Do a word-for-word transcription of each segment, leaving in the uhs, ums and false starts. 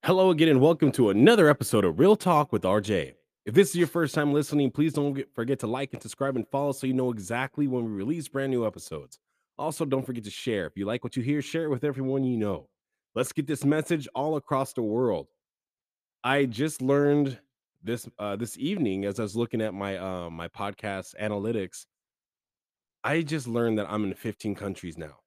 Hello again, and welcome to another episode of Real Talk with R J. If this is your first time listening, please don't get- forget to like and subscribe and follow so you know exactly when we release brand new episodes. Also, don't forget to share. If you like what you hear, share it with everyone you know. Let's get this message all across the world. I just learned this uh, this evening as I was looking at my uh, my podcast analytics. I just learned that I'm in fifteen countries now.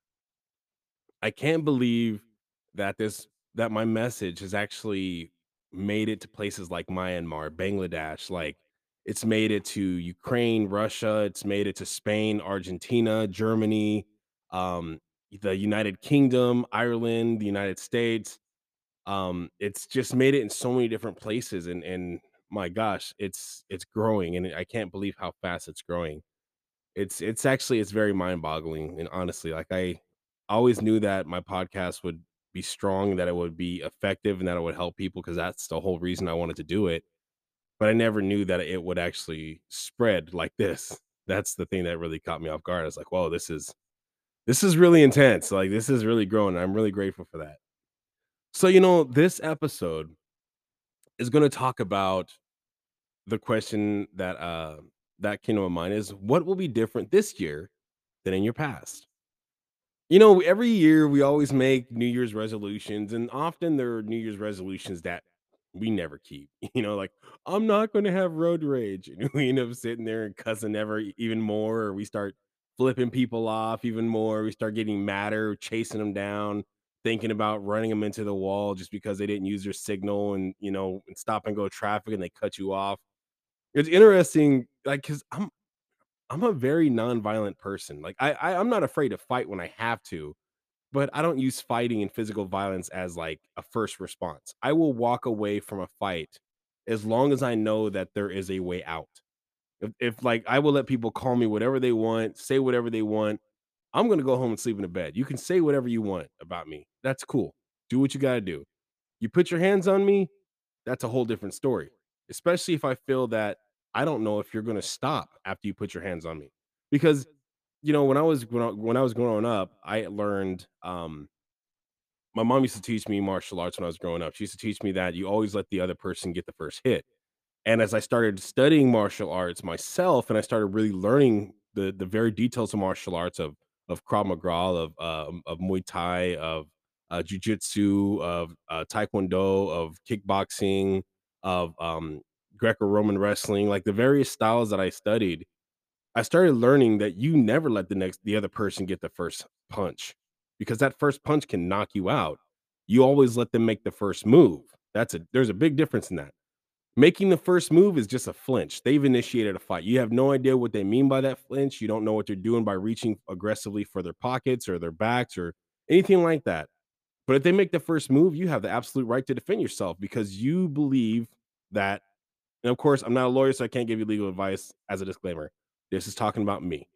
I can't believe that this that my message has actually made it to places like Myanmar, Bangladesh, like it's made it to Ukraine, Russia, it's made it to Spain, Argentina, Germany, um, the United Kingdom, Ireland, the United States. Um, it's just made it in so many different places and and my gosh, it's it's growing and I can't believe how fast it's growing. It's it's actually it's very mind-boggling, and honestly, like, I always knew that my podcast would be strong, that it would be effective, and that it would help people because that's the whole reason I wanted to do it, but I never knew that it would actually spread like this. That's the thing that really caught me off guard. I was like, "Whoa, this is this is really intense, like, this is really growing." I'm really grateful for that. So, you know, this episode is gonna talk about the question that, uh, that came to my mind is, "What will be different this year than in your past?" You know, every year we always make New Year's resolutions, and often there are New Year's resolutions that we never keep. You know, like, I'm not going to have road rage. And we end up sitting there and cussing ever e- even more, or we start flipping people off even more. We start getting madder, chasing them down, thinking about running them into the wall just because they didn't use their signal and, you know, and stop and go traffic and they cut you off. It's interesting, like, because I'm I'm a very nonviolent person. Like I, I I'm not afraid to fight when I have to, but I don't use fighting and physical violence as like a first response. I will walk away from a fight as long as I know that there is a way out. If, if like I will let people call me whatever they want, say whatever they want. I'm gonna go home and sleep in a bed. You can say whatever you want about me. That's cool. Do what you gotta do. You put your hands on me, that's a whole different story. Especially if I feel that I don't know if you're gonna stop after you put your hands on me. Because you know, when I was when I, when I was growing up, I learned um my mom used to teach me martial arts when I was growing up. She used to teach me that you always let the other person get the first hit. And as I started studying martial arts myself, and I started really learning the the very details of martial arts of of Krav Maga, of um, of Muay Thai, of uh, Jiu-Jitsu, of uh, Taekwondo, of kickboxing, of um, Greco-Roman wrestling, like the various styles that I studied, I started learning that you never let the next the other person get the first punch because that first punch can knock you out. You always let them make the first move. That's a there's a big difference in that. Making the first move is just a flinch. They've initiated a fight. You have no idea what they mean by that flinch. You don't know what they're doing by reaching aggressively for their pockets or their backs or anything like that. But if they make the first move, you have the absolute right to defend yourself because you believe that. And of course, I'm not a lawyer, so I can't give you legal advice as a disclaimer. This is talking about me.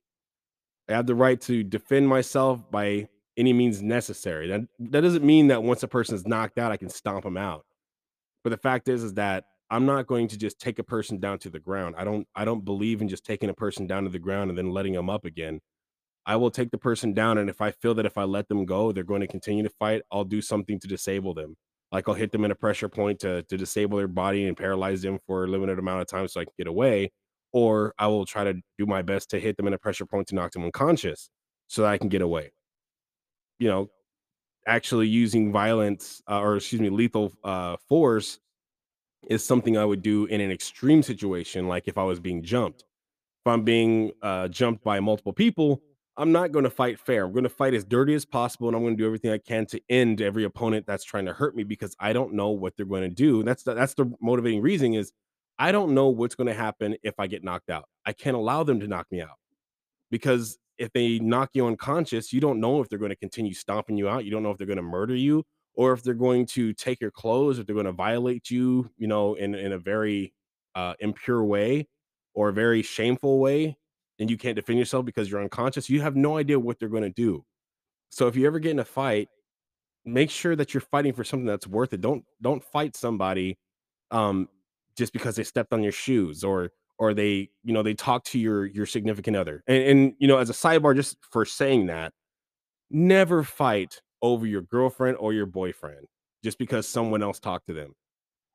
I have the right to defend myself by any means necessary. That that doesn't mean that once a person is knocked out, I can stomp them out. But the fact is, is that I'm not going to just take a person down to the ground. I don't I don't believe in just taking a person down to the ground and then letting them up again. I will take the person down, and if I feel that if I let them go, they're going to continue to fight, I'll do something to disable them. Like I'll hit them in a pressure point to to disable their body and paralyze them for a limited amount of time so I can get away. Or I will try to do my best to hit them in a pressure point to knock them unconscious so that I can get away. You know, actually using violence uh, or excuse me, lethal uh, force is something I would do in an extreme situation, like if I was being jumped. If I'm being uh, jumped by multiple people, I'm not going to fight fair. I'm going to fight as dirty as possible, and I'm going to do everything I can to end every opponent that's trying to hurt me because I don't know what they're going to do. And that's the, that's the motivating reason is I don't know what's going to happen if I get knocked out. I can't allow them to knock me out because if they knock you unconscious, you don't know if they're going to continue stomping you out. You don't know if they're going to murder you or if they're going to take your clothes, if they're going to violate you, you know, in in a very uh, impure way or a very shameful way, and you can't defend yourself because you're unconscious. You have no idea what they're going to do. So if you ever get in a fight, make sure that you're fighting for something that's worth it. Don't don't fight somebody um just because they stepped on your shoes or or they, you know, they talk to your your significant other. And, and you know, as a sidebar, just for saying that, never fight over your girlfriend or your boyfriend. just because someone else talked to them.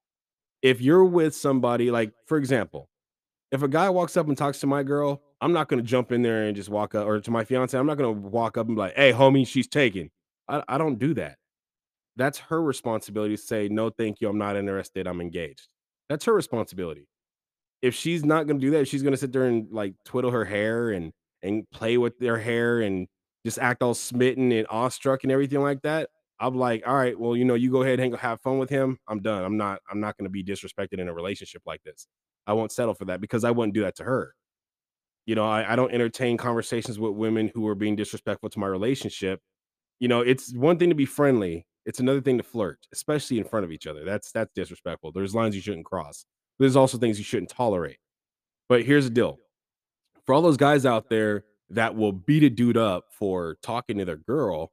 If you're with somebody, like, for example, if a guy walks up and talks to my girl, I'm not gonna jump in there and just walk up, or to my fiance, I'm not gonna walk up and be like, "Hey, homie, she's taken." I, I don't do that. That's her responsibility to say, "No, thank you, I'm not interested, I'm engaged." That's her responsibility. If she's not gonna do that, if she's gonna sit there and, like, twiddle her hair and and play with their hair and just act all smitten and awestruck and everything like that, I'm like, "All right, well, you know, you go ahead and have fun with him. I'm done. I'm not I'm not gonna be disrespected in a relationship like this. I won't settle for that because I wouldn't do that to her." You know, I I don't entertain conversations with women who are being disrespectful to my relationship. You know, it's one thing to be friendly, it's another thing to flirt, especially in front of each other. That's that's disrespectful. There's lines you shouldn't cross. There's also things you shouldn't tolerate. But here's the deal. For all those guys out there that will beat a dude up for talking to their girl,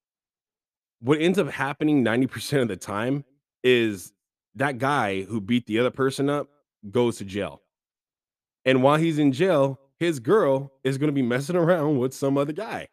what ends up happening ninety percent of the time is that guy who beat the other person up goes to jail. And while he's in jail, his girl is going to be messing around with some other guy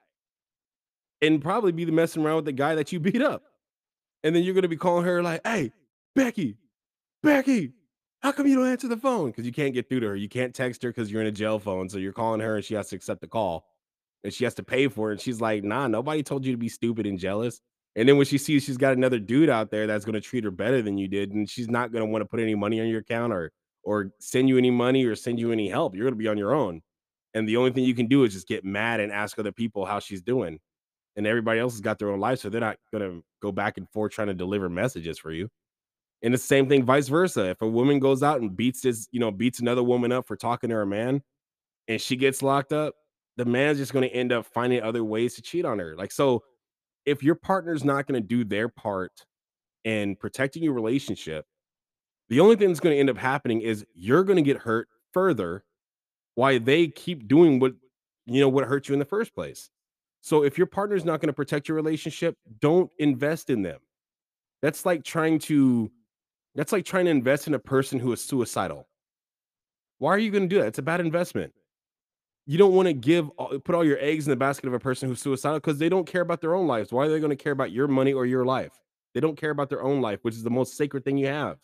and probably be the messing around with the guy that you beat up. And then you're going to be calling her like, "Hey, Becky, Becky, how come you don't answer the phone?" Because you can't get through to her. You can't text her because you're in a jail phone. So you're calling her and she has to accept the call and she has to pay for it. And she's like, "Nah, nobody told you to be stupid and jealous." And then when she sees she's got another dude out there that's going to treat her better than you did, and she's not going to want to put any money on your account or or send you any money or send you any help. You're going to be on your own. And the only thing you can do is just get mad and ask other people how she's doing. And everybody else has got their own life, so they're not going to go back and forth trying to deliver messages for you. And the same thing vice versa. If a woman goes out and beats this, you know, beats another woman up for talking to her man and she gets locked up, the man's just going to end up finding other ways to cheat on her. Like, so if your partner's not going to do their part in protecting your relationship, the only thing that's going to end up happening is you're going to get hurt further while they keep doing what, you know, what hurt you in the first place. So if your partner's not going to protect your relationship, don't invest in them. That's like trying to that's like trying to invest in a person who is suicidal. Why are you gonna do that? It's a bad investment. You don't wanna give all put all your eggs in the basket of a person who's suicidal because they don't care about their own lives. Why are they gonna care about your money or your life? They don't care about their own life, which is the most sacred thing you have.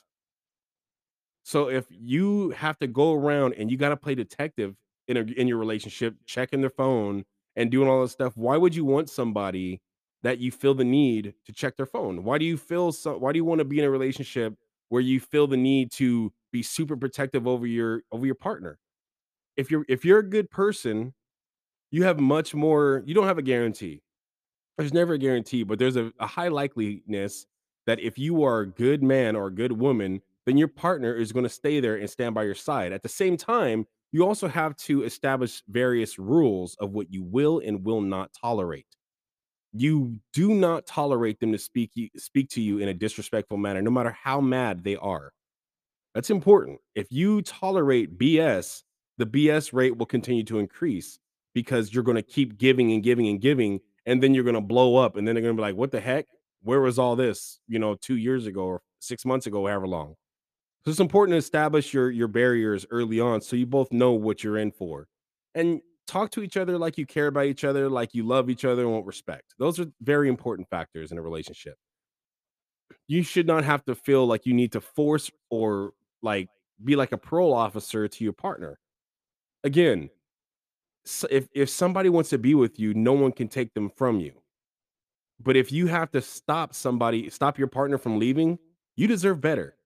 So if you have to go around and you gotta play detective in a in your relationship, checking their phone and doing all this stuff, why would you want somebody that you feel the need to check their phone? Why do you feel so why do you wanna be in a relationship where you feel the need to be super protective over your over your partner? If you're if you're a good person, you have much more you don't have a guarantee. There's never a guarantee, but there's a, a high likeliness that if you are a good man or a good woman, then your partner is going to stay there and stand by your side. At the same time, you also have to establish various rules of what you will and will not tolerate. You do not tolerate them to speak you, speak to you in a disrespectful manner, no matter how mad they are. That's important. If you tolerate B S, the B S rate will continue to increase because you're going to keep giving and giving and giving, and then you're going to blow up, and then they're going to be like, "What the heck? Where was all this? You know, two years ago or six months ago, however long." So it's important to establish your your barriers early on, so you both know what you're in for, and talk to each other like you care about each other, like you love each other, and want respect. Those are very important factors in a relationship. You should not have to feel like you need to force or like be like a parole officer to your partner. Again, s if if somebody wants to be with you, no one can take them from you. But if you have to stop somebody stop your partner from leaving, you deserve better.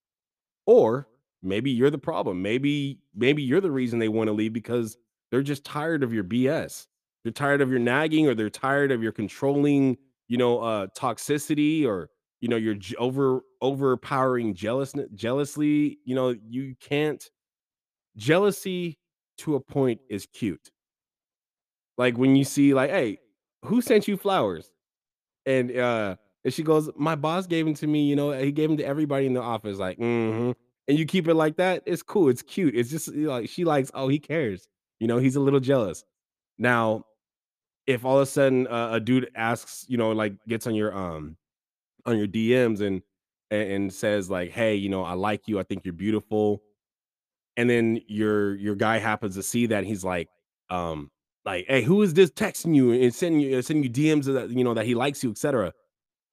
Or maybe you're the problem. Maybe maybe you're the reason they wanna leave because they're just tired of your B S. They're tired of your nagging or they're tired of your controlling, you know, uh, toxicity or, you know, your j over overpowering jealousness jealously, you know, you can't jealousy to a point is cute. Like, when you see, like, "Hey, who sent you flowers?" And, uh, and she goes, "My boss gave them to me, you know, he gave them to everybody in the office." Like, "Mhm." And you keep it like that, it's cool, it's cute. It's just, you know, like, she likes, "Oh, he cares." You know, he's a little jealous. Now, if all of a sudden, uh, a dude asks, you know, like, gets on your, um on your D Ms and and and says like, "Hey, you know, I like you, I think you're beautiful." And then your your guy happens to see that, he's like, um, like, "Hey, who is this texting you and sending you sending you D Ms that, you know, that he likes you, et cetera."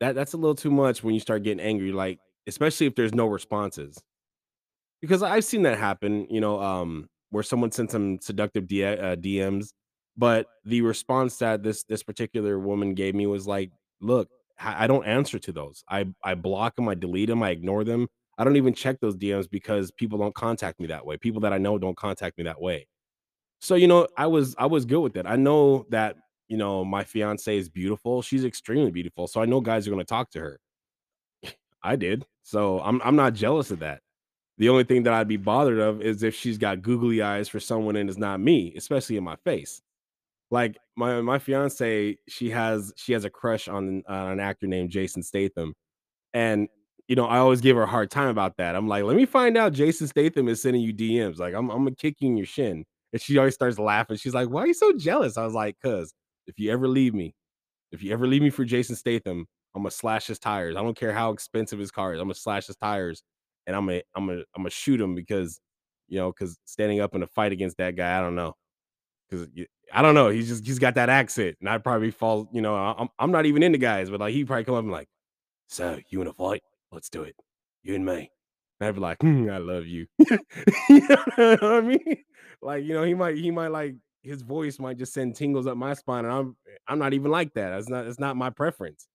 That that's a little too much when you start getting angry, like, especially if there's no responses. Because I've seen that happen, you know, um, where someone sent some seductive D uh, D Ms, but the response that this this particular woman gave me was like, "Look, I I don't answer to those. I I block them, I delete them, I ignore them. I don't even check those D Ms because people don't contact me that way. People that I know don't contact me that way." So, you know, I was I was good with it. I know that, you know, my fiance is beautiful. She's extremely beautiful. So I know guys are going to talk to her. I did. So I'm I'm not jealous of that. The only thing that I'd be bothered of is if she's got googly eyes for someone and it's not me, especially in my face. Like my my fiance, she has she has a crush on uh, an actor named Jason Statham, and you know I always give her a hard time about that. I'm like, let me find out Jason Statham is sending you D Ms. Like I'm I'm gonna kick you in your shin, and she always starts laughing. She's like, why are you so jealous? I was like, cause if you ever leave me, if you ever leave me for Jason Statham, I'm gonna slash his tires. I don't care how expensive his car is. I'm gonna slash his tires, and I'm gonna I'm gonna I'm gonna shoot him because you know because standing up in a fight against that guy, I don't know because I don't know. He's just he's got that accent, and I'd probably fall. You know, I'm I'm not even into guys, but like he probably come up and like, so you in a fight? Let's do it, you and me. And I'd be like, "Hmm, I love you." You know what I mean? Like you know, he might he might like his voice might just send tingles up my spine, and I'm I'm not even like that. That's not it's not my preference.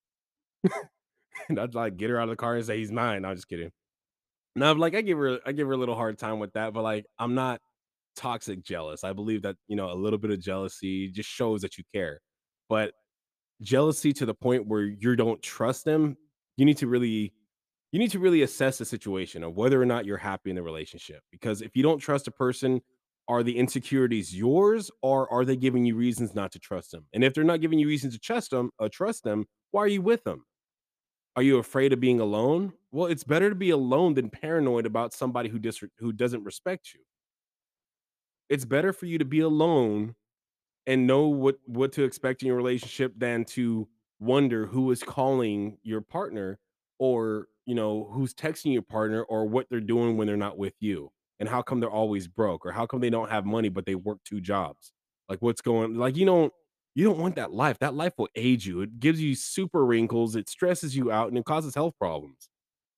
And I'd like get her out of the car and say he's mine. No, I'm just kidding. No, like I give her I give her a little hard time with that, but like I'm not toxic jealous. I believe that, you know, a little bit of jealousy just shows that you care. But jealousy to the point where you don't trust them, you need to really you need to really assess the situation of whether or not you're happy in the relationship. Because if you don't trust a person, are the insecurities yours or are they giving you reasons not to trust them? And if they're not giving you reasons to trust them, uh, trust them, why are you with them? Are you afraid of being alone? Well, it's better to be alone than paranoid about somebody who dis- who doesn't respect you. It's better for you to be alone and know what what to expect in your relationship than to wonder who is calling your partner or you know who's texting your partner or what they're doing when they're not with you and how come they're always broke or how come they don't have money but they work two jobs, like what's going like you don't you don't want that life. That life will age you. It gives you super wrinkles, it stresses you out, and it causes health problems.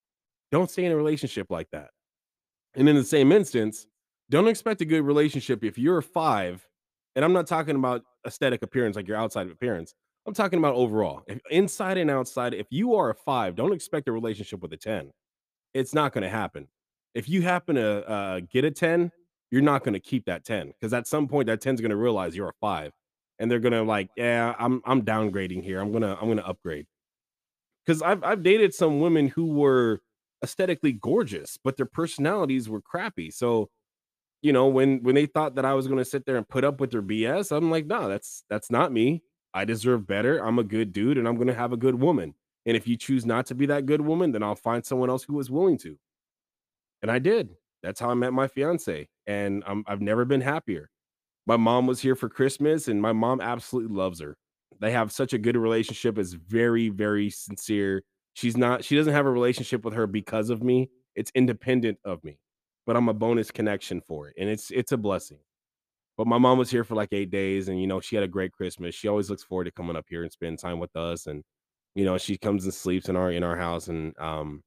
Don't stay in a relationship like that. And in the same instance, don't expect a good relationship if you're a five, and I'm not talking about aesthetic appearance, like your outside appearance. I'm talking about overall. If inside and outside, if you are a five, don't expect a relationship with a ten. It's not gonna happen. If you happen to, uh, get a ten, you're not gonna keep that ten because at some point that ten's gonna realize you're a five, and they're gonna like, "Yeah, I'm I'm downgrading here. I'm gonna I'm gonna upgrade." 'Cause I've I've dated some women who were aesthetically gorgeous, but their personalities were crappy. So, you know, when when they thought that I was gonna sit there and put up with their B S, I'm like, "No, that's that's not me. I deserve better. I'm a good dude, and I'm gonna have a good woman. And if you choose not to be that good woman, then I'll find someone else who is willing to." And I did. That's how I met my fiance, and I'm I've never been happier. My mom was here for Christmas, and my mom absolutely loves her. They have such a good relationship. It's very, very sincere. She's not she doesn't have a relationship with her because of me. It's independent of me, but I'm a bonus connection for it, and it's it's a blessing. But my mom was here for like eight days, and, you know, she had a great Christmas. She always looks forward to coming up here and spending time with us, and, you know, she comes and sleeps in our in our house, and, um,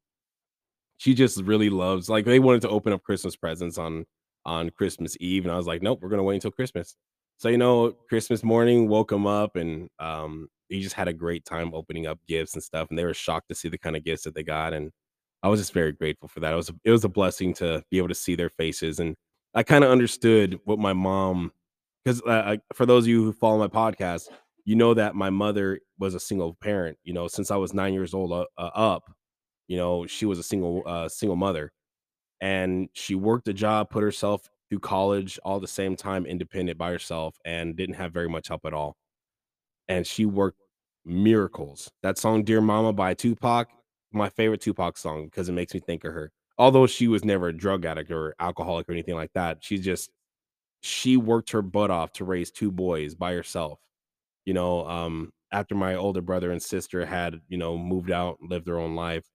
she just really loves like, they wanted to open up Christmas presents on on Christmas Eve, and I was like, "Nope, we're gonna wait until Christmas." So, you know, Christmas morning, woke woke 'em up, and, um, we just had a great time opening up gifts and stuff, and they were shocked to see the kinda gifts that they got, and I was just very grateful for that. It was a it was a blessing to be able to see their faces, and I kinda understood what my mom 'cause, uh, I for those of you who follow my podcast, you know that my mother was a single parent, you know, since I was nine years old, uh, uh, up. You know, she was a single uh, single mother, and she worked a job, put herself through college all the same time, independent by herself, and didn't have very much help at all. And she worked miracles. That song "Dear Mama" by Tupac, my favorite Tupac song because it makes me think of her. Although she was never a drug addict or alcoholic or anything like that, she just she worked her butt off to raise two boys by herself. You know, um, after my older brother and sister had, you know, moved out, lived their own life,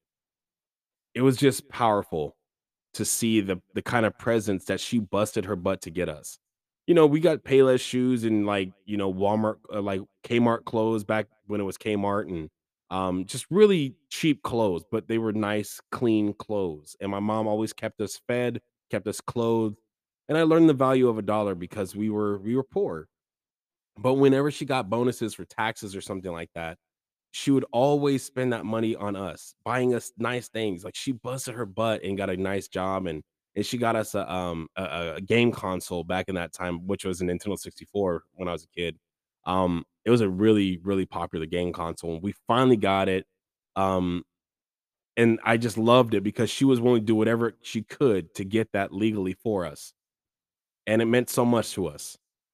it was just powerful to see the the kind of presents that she busted her butt to get us. You know, we got Payless shoes and like, you know, Walmart, uh, like Kmart clothes back when it was Kmart, and Um, just really cheap clothes, but they were nice, clean clothes. And my mom always kept us fed, kept us clothed, and I learned the value of a dollar because we were we were poor. But whenever she got bonuses for taxes or something like that, she would always spend that money on us, buying us nice things. Like, she busted her butt and got a nice job, and and she got us a, um, a a a game console back in that time, which was a Nintendo sixty-four when I was a kid. Um, it was a really, really popular game console, and we finally got it, um, and I just loved it because she was willing to do whatever she could to get that legally for us, and it meant so much to us.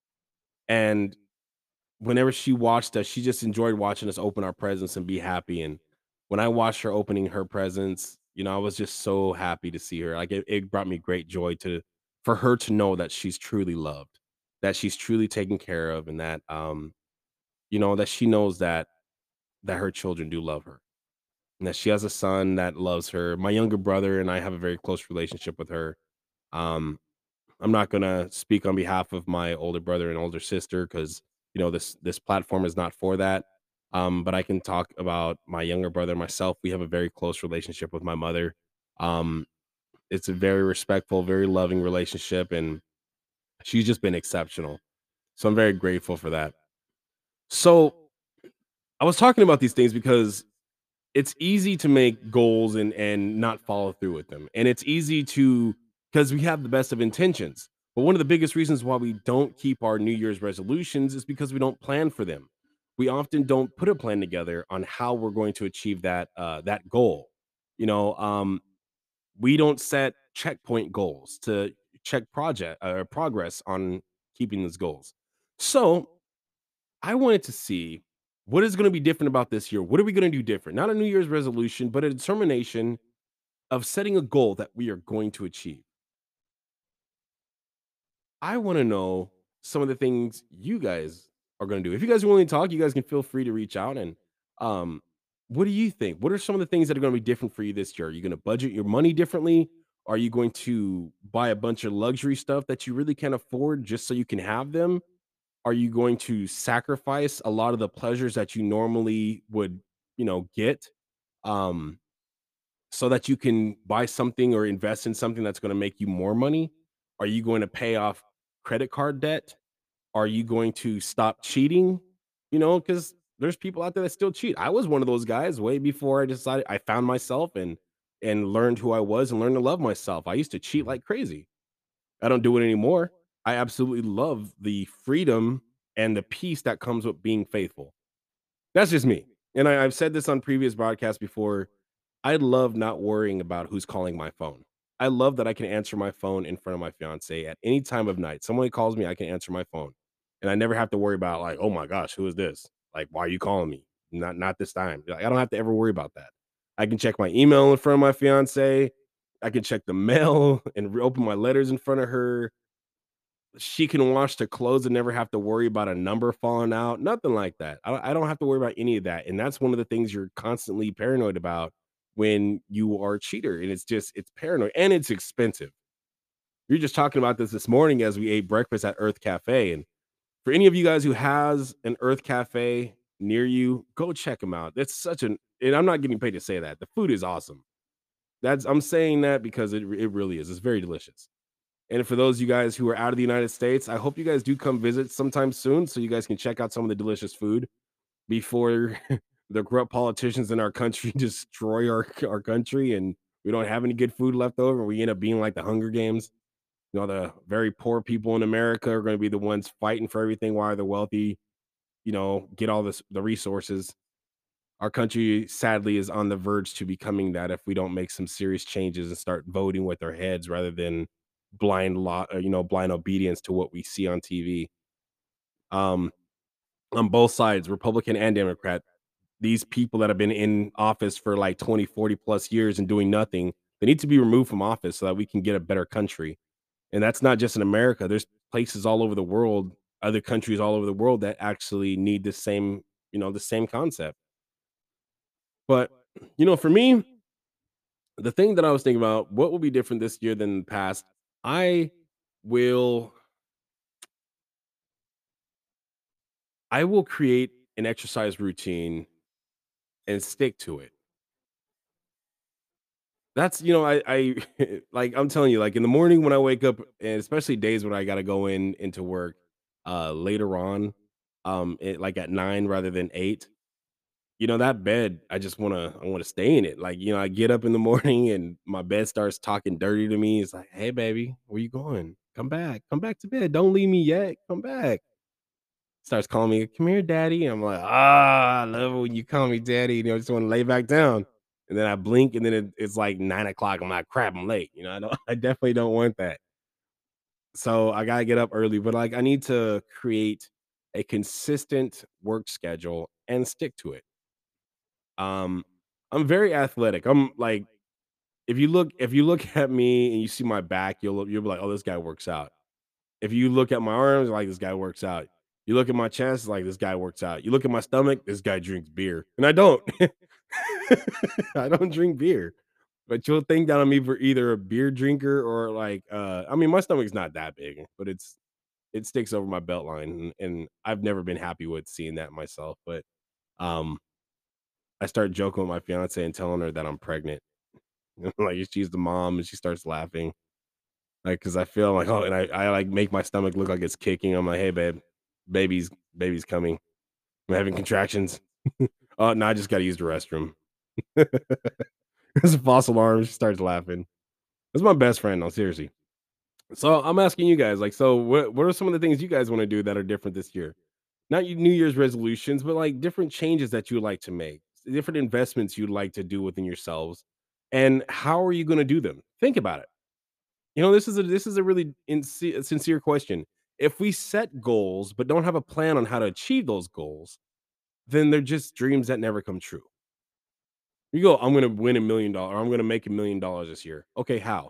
And whenever she watched us, she just enjoyed watching us open our presents and be happy, and when I watched her opening her presents, you know, I was just so happy to see her, like, it it brought me great joy to for her to know that she's truly loved, that she's truly taken care of, and that, um, you know, that she knows that that her children do love her, and that she has a son that loves her. My younger brother and I have a very close relationship with her. Um, I'm not gonna speak on behalf of my older brother and older sister because you know this this platform is not for that. Um, but I can talk about my younger brother and myself. We have a very close relationship with my mother. Um, it's a very respectful, very loving relationship, and she's just been exceptional. So I'm very grateful for that. So I was talking about these things because it's easy to make goals and and not follow through with them. And it's easy to because we have the best of intentions. But one of the biggest reasons why we don't keep our New Year's resolutions is because we don't plan for them. We often don't put a plan together on how we're going to achieve that uh, that goal. You know, um, we don't set checkpoint goals to check project uh, progress on keeping those goals. So I wanted to see what is going to be different about this year. What are we going to do different? Not a New Year's resolution, but a determination of setting a goal that we are going to achieve. I want to know some of the things you guys are going to do. If you guys are willing to talk, you guys can feel free to reach out. And um, what do you think? What are some of the things that are going to be different for you this year? Are you going to budget your money differently? Are you going to buy a bunch of luxury stuff that you really can't afford just so you can have them? Are you going to sacrifice a lot of the pleasures that you normally would, you know, get, um, so that you can buy something or invest in something that's gonna make you more money? Are you going to pay off credit card debt? Are you going to stop cheating? You know, because there's people out there that still cheat. I was one of those guys way before I decided I found myself and and learned who I was and learned to love myself. I used to cheat like crazy. I don't do it anymore. I absolutely love the freedom and the peace that comes with being faithful. That's just me. And I, I've said this on previous broadcasts before. I love not worrying about who's calling my phone. I love that I can answer my phone in front of my fiance at any time of night. Somebody calls me, I can answer my phone. And I never have to worry about like, oh my gosh, who is this? Like, why are you calling me? Not not this time. Like, I don't have to ever worry about that. I can check my email in front of my fiance. I can check the mail and re- open my letters in front of her. She can wash the clothes and never have to worry about a number falling out, nothing like that. I I don't have to worry about any of that, and that's one of the things you're constantly paranoid about when you are a cheater, and it's just it's paranoid, and it's expensive. We were just talking about this this morning as we ate breakfast at Earth Cafe, and for any of you guys who has an Earth Cafe near you, go check them out. It's such an and I'm not getting paid to say that. The food is awesome. That's I'm saying that because it it really is. It's very delicious. And for those of you guys who are out of the United States, I hope you guys do come visit sometime soon so you guys can check out some of the delicious food before the corrupt politicians in our country destroy our, our country and we don't have any good food left over. We end up being like the Hunger Games. You know, the very poor people in America are going to be the ones fighting for everything while the wealthy, you know, get all this the resources. Our country sadly is on the verge to becoming that if we don't make some serious changes and start voting with our heads rather than blind law, you know, blind obedience to what we see on T V. Um, on both sides, Republican and Democrat, these people that have been in office for like twenty, forty plus years and doing nothing, they need to be removed from office so that we can get a better country. And that's not just in America. There's places all over the world, other countries all over the world that actually need the same, you know, the same concept. But you know, for me, the thing that I was thinking about, what will be different this year than the past? I will I will create an exercise routine and stick to it. That's you know, I I like, I'm telling you, like, in the morning when I wake up, and especially days when I gotta go in into work, uh, later on, um, it like, at nine rather than eight, you know, that bed, I just wanna I wanna stay in it. Like, you know, I get up in the morning and my bed starts talking dirty to me. It's like, "Hey, baby, where you going? Come back. Come back to bed. Don't leave me yet. Come back." Starts calling me, "Come here, daddy." I'm like, "Ah, I love it when you call me daddy." You know, I just wanna lay back down. And then I blink, and then it it's like nine o'clock. I'm like, "Crap, I'm late." You know, I don't I definitely don't want that. So, I gotta get up early, but, like, I need to create a consistent work schedule and stick to it. Um, I'm very athletic. I'm like, if you look if you look at me and you see my back, you'll you'll be like, "Oh, this guy works out." If you look at my arms, like, "This guy works out." You look at my chest, like, "This guy works out." You look at my stomach, "This guy drinks beer." And I don't. I don't drink beer. But you'll think that I'm either either a beer drinker or like, uh I mean, my stomach's not that big, but it's it sticks over my belt line, and and I've never been happy with seeing that myself, but, um, I start joking with my fiancée and telling her that I'm pregnant. Like, she's the mom, and she starts laughing. Like, cause I feel like, oh, and I I, like, make my stomach look like it's kicking. I'm like, "Hey, babe, baby's baby's coming. I'm having contractions." "Oh, no, I just gotta use the restroom." It's a false alarm. She starts laughing. That's my best friend, no, seriously. So, I'm asking you guys, like, so what what are some of the things you guys wanna do that are different this year? Not your New Year's resolutions, but, like, different changes that you would like to make, different investments you'd like to do within yourselves, and how are you gonna do them? Think about it. You know, this is a this is a really inse sincere question. If we set goals, but don't have a plan on how to achieve those goals, then they're just dreams that never come true. You go, "I'm gonna win a million dollars or I'm gonna make a million dollars this year." Okay, how?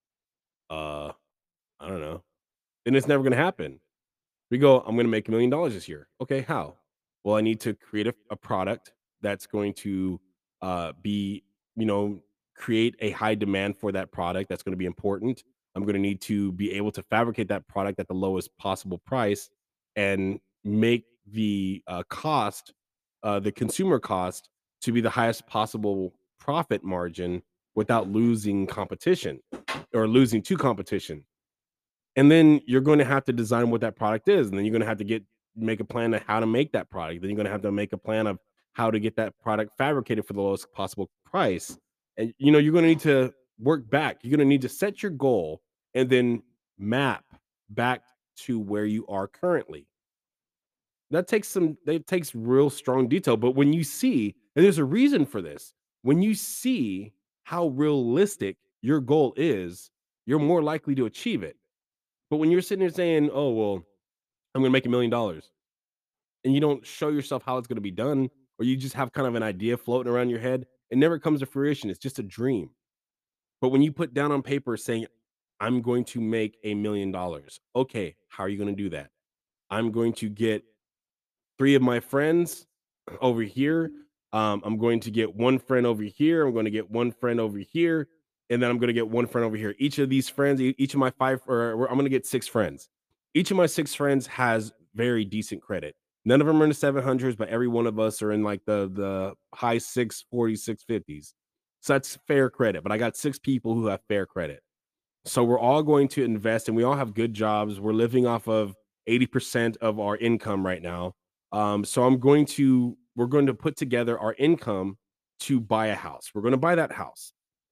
Uh, I don't know. Then it's never gonna happen. We go, "I'm gonna make a million dollars this year." Okay, how? Well, I need to create a, a product that's going to uh, be, you know, create a high demand for that product that's going to be important. I'm going to need to be able to fabricate that product at the lowest possible price and make the uh, cost, uh, the consumer cost, to be the highest possible profit margin without losing competition or losing to competition. And then you're going to have to design what that product is, and then you're gonna have to get make a plan of how to make that product. Then you're gonna have to make a plan of how to get that product fabricated for the lowest possible price. And, you know, you're gonna need to work back. You're gonna need to set your goal and then map back to where you are currently. That takes some that takes real strong detail, but when you see and there's a reason for this. When you see how realistic your goal is, you're more likely to achieve it. But when you're sitting there saying, "Oh, well, I'm gonna make a million dollars," and you don't show yourself how it's gonna be done, or you just have kind of an idea floating around your head, it never comes to fruition. It's just a dream. But when you put down on paper saying, "I'm going to make a million dollars," okay, how are you gonna do that? I'm going to get three of my friends over here. Um, I'm going to get one friend over here. I'm going to get one friend over here, and then I'm going to get one friend over here. Each of these friends, e- each of my five, or I'm going to get six friends. Each of my six friends has very decent credit. None of them are in the seven hundreds, but every one of us are in like the the high six forties, six fifties. So that's fair credit. But I got six people who have fair credit. So we're all going to invest and we all have good jobs. We're living off of eighty percent of our income right now. Um, so I'm going to we're going to put together our income to buy a house. We're going to buy that house.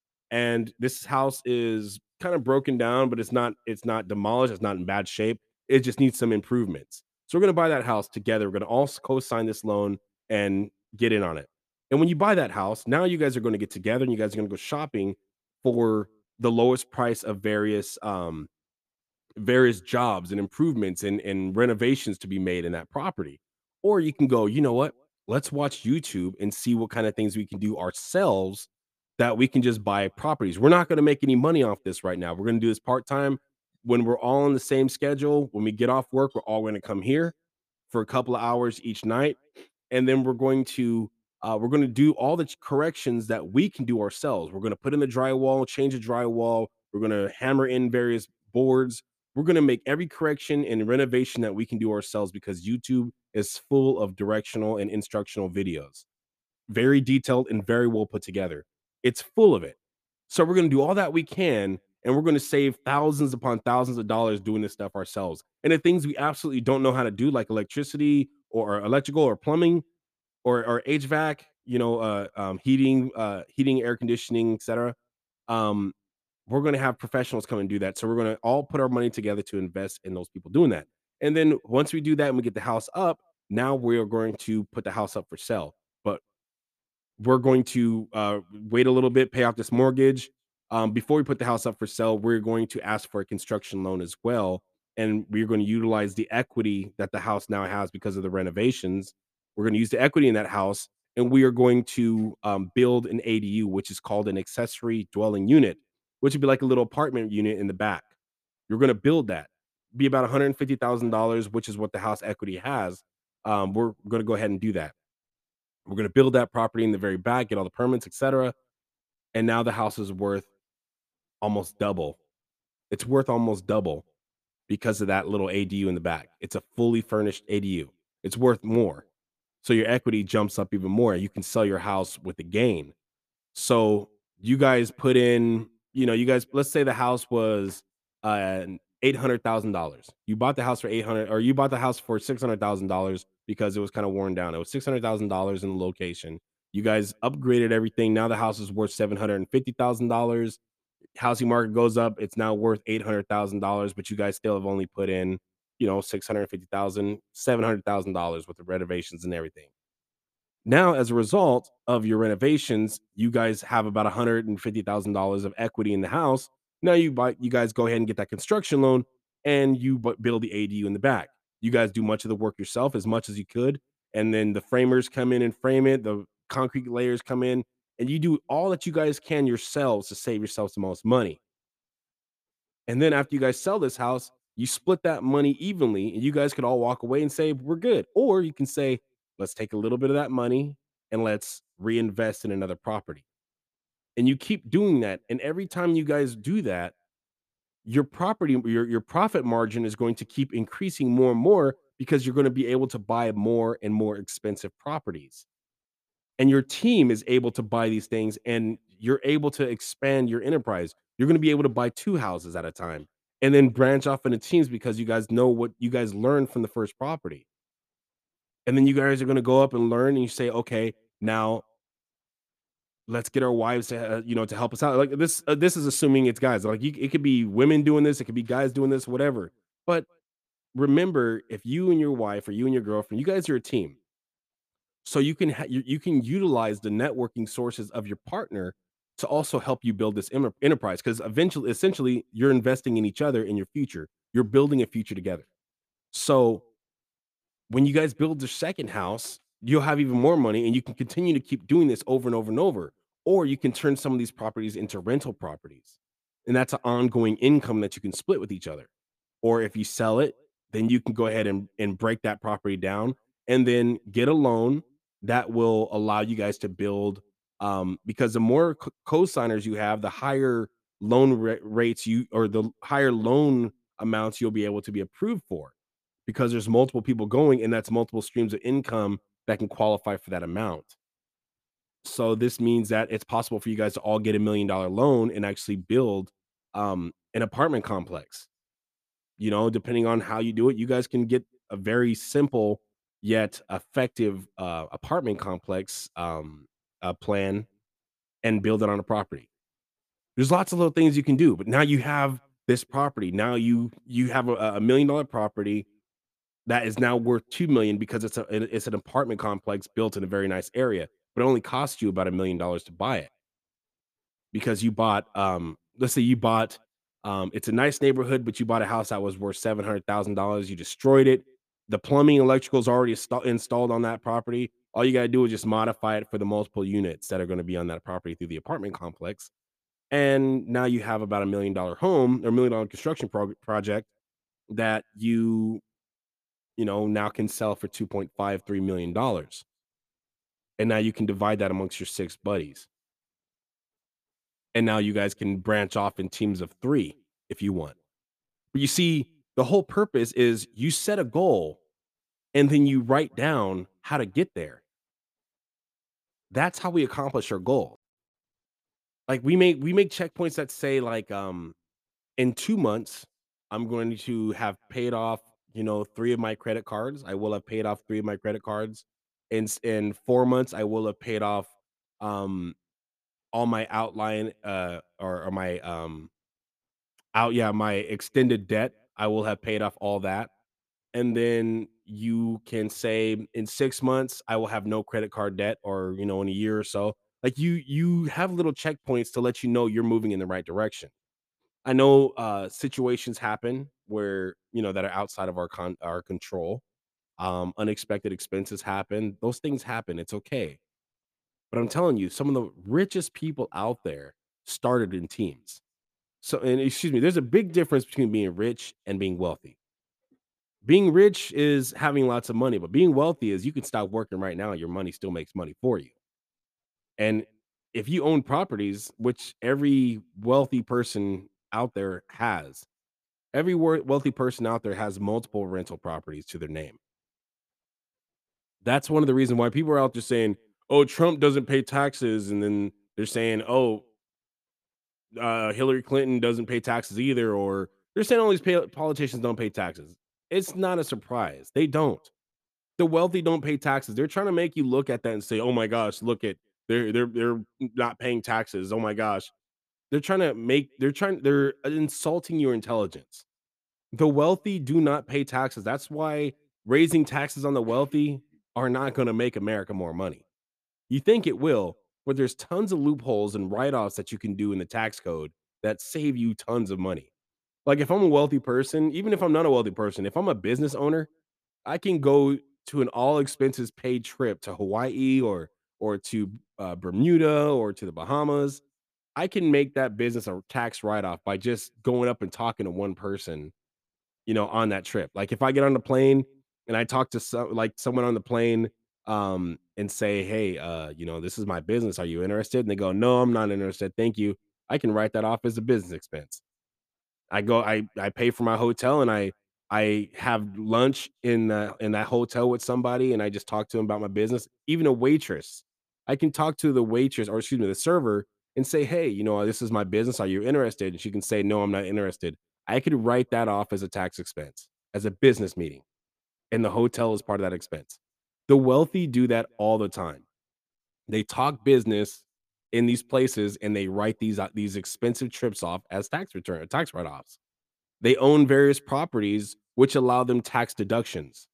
And this house is kind of broken down, but it's not it's not demolished, it's not in bad shape. It just needs some improvements. So we're going to buy that house together. We're going to all co-sign this loan and get in on it. And when you buy that house, now you guys are going to get together and you guys are going to go shopping for the lowest price of various um various jobs and improvements and, and renovations to be made in that property. Or you can go, you know what? Let's watch YouTube and see what kind of things we can do ourselves that we can just buy properties. We're not going to make any money off this right now. We're going to do this part time. When we're all on the same schedule, when we get off work, we're all going to come here for a couple of hours each night, and then we're going to uh, we're going to do all the corrections that we can do ourselves. We're going to put in the drywall, change the drywall. We're going to hammer in various boards. We're going to make every correction and renovation that we can do ourselves because YouTube is full of directional and instructional videos. very detailed and very well put together. It's full of it. So we're going to do all that we can, and we're going to save thousands upon thousands of dollars doing this stuff ourselves. And the things we absolutely don't know how to do, like electricity or electrical or plumbing or, or H V A C, you know, uh, um, heating, uh, heating, air conditioning, et cetera. Um, we're going to have professionals come and do that. So we're going to all put our money together to invest in those people doing that. And then once we do that and we get the house up, now we are going to put the house up for sale. But we're going to uh, wait a little bit, pay off this mortgage. Um, before we put the house up for sale, we're going to ask for a construction loan as well. And we're going to utilize the equity that the house now has because of the renovations. We're going to use the equity in that house and we are going to um, build an A D U, which is called an accessory dwelling unit, which would be like a little apartment unit in the back. You're going to build that, be about one hundred fifty thousand dollars, which is what the house equity has. Um, we're going to go ahead and do that. We're going to build that property in the very back, get all the permits, et cetera. And now the house is worth almost double. It's worth almost double because of that little A D U in the back. It's a fully furnished A D U. It's worth more. So your equity jumps up even more. You can sell your house with a gain. So you guys put in, you know, you guys, let's say the house was uh, eight hundred thousand dollars. You bought the house for eight hundred, or you bought the house for six hundred thousand dollars because it was kind of worn down. It was six hundred thousand dollars in the location. You guys upgraded everything. Now the house is worth seven hundred fifty thousand dollars. Housing market goes up. It's now worth eight hundred thousand dollars, but you guys still have only put in, you know, six hundred fifty thousand, seven hundred thousand dollars with the renovations and everything. Now, as a result of your renovations, you guys have about one hundred fifty thousand dollars of equity in the house. Now you buy you guys go ahead and get that construction loan and you bu- build the A D U in the back. You guys do much of the work yourself as much as you could, and then the framers come in and frame it, the concrete layers come in, and you do all that you guys can yourselves to save yourselves the most money. And then after you guys sell this house, you split that money evenly and you guys could all walk away and say, we're good. Or you can say, let's take a little bit of that money and let's reinvest in another property. And you keep doing that. And every time you guys do that, your property, your, your profit margin is going to keep increasing more and more because you're going to be able to buy more and more expensive properties. And your team is able to buy these things and you're able to expand your enterprise. You're going to be able to buy two houses at a time and then branch off into teams because you guys know what you guys learned from the first property. And then you guys are going to go up and learn and you say, okay, now let's get our wives to, uh, you know, to help us out. Like this, uh, this is assuming it's guys. Like you, it could be women doing this, it could be guys doing this, whatever. But remember, if you and your wife or you and your girlfriend, you guys are a team. So you can ha- you, you can utilize the networking sources of your partner to also help you build this em- enterprise because eventually essentially you're investing in each other in your future. You're building a future together. So when you guys build the second house, you'll have even more money and you can continue to keep doing this over and over and over. Or you can turn some of these properties into rental properties. And that's an ongoing income that you can split with each other. Or if you sell it, then you can go ahead and, and break that property down and then get a loan that will allow you guys to build. Um, because the more co- co-signers you have, the higher loan ra- rates you or the higher loan amounts you'll be able to be approved for because there's multiple people going and that's multiple streams of income that can qualify for that amount. So this means that it's possible for you guys to all get a million dollar loan and actually build um, an apartment complex. You know, depending on how you do it, you guys can get a very simple yet effective uh, apartment complex um, uh, plan and build it on a property. There's lots of little things you can do, but now you have this property. Now you you have a, a million dollar property that is now worth two million because it's a it's an apartment complex built in a very nice area, but it only costs you about a million dollars to buy it because you bought um let's say you bought um it's a nice neighborhood, but you bought a house that was worth seven hundred thousand dollars. You destroyed it. The plumbing and electrical is already sta- installed on that property. All you got to do is just modify it for the multiple units that are going to be on that property through the apartment complex. And now you have about a million dollar home or million dollar construction prog- project that you you know, now can sell for two point five three million dollars. And now you can divide that amongst your six buddies. And now you guys can branch off in teams of three if you want. But you see, the whole purpose is you set a goal and then you write down how to get there. That's how we accomplish our goal. Like we make we make checkpoints that say like um in two months I'm going to have paid off, you know, three of my credit cards. I will have paid off three of my credit cards. In s- in four months I will have paid off um all my outline uh or, or my um out yeah, my extended debt. I will have paid off all that. And then you can say in six months I will have no credit card debt, or you know in a year or so. Like you you have little checkpoints to let you know you're moving in the right direction. I know uh situations happen where, you know, that are outside of our con- our control. Um unexpected expenses happen. Those things happen. It's okay. But I'm telling you, some of the richest people out there started in teams. So, and excuse me, there's a big difference between being rich and being wealthy. Being rich is having lots of money, but being wealthy is you can stop working right now and your money still makes money for you. And if you own properties, which every wealthy person out there has, every wor- wealthy person out there has multiple rental properties to their name. That's one of the reasons why people are out there saying, "Oh, Trump doesn't pay taxes," and then they're saying, "Oh, uh, Hillary Clinton doesn't pay taxes either," or they're saying all these pay- politicians don't pay taxes. It's not a surprise. They don't. The wealthy don't pay taxes. They're trying to make you look at that and say, "Oh my gosh, look at they're they're they're not paying taxes. Oh my gosh." They're trying to make they're trying they're insulting your intelligence. The wealthy do not pay taxes. That's why raising taxes on the wealthy are not going to make America more money. You think it will, but there's tons of loopholes and write-offs that you can do in the tax code that save you tons of money. Like if I'm a wealthy person, even if I'm not a wealthy person, if I'm a business owner, I can go to an all expenses paid trip to Hawaii or or to uh, Bermuda or to the Bahamas. I can make that business a tax write off by just going up and talking to one person, you know, on that trip. Like if I get on the plane and I talk to some like someone on the plane um and say, "Hey, uh, you know, this is my business. Are you interested?" And they go, "No, I'm not interested. Thank you." I can write that off as a business expense. I go I I pay for my hotel and I I have lunch in the in that hotel with somebody and I just talk to them about my business. Even a waitress. I can talk to the waitress or excuse me, the server and say, "Hey, you know, this is my business. Are you interested?" And she can say, "No, I'm not interested." I could write that off as a tax expense, as a business meeting, and the hotel is part of that expense. The wealthy do that all the time. They talk business in these places and they write these uh, these expensive trips off as tax return tax write-offs. They own various properties which allow them tax deductions.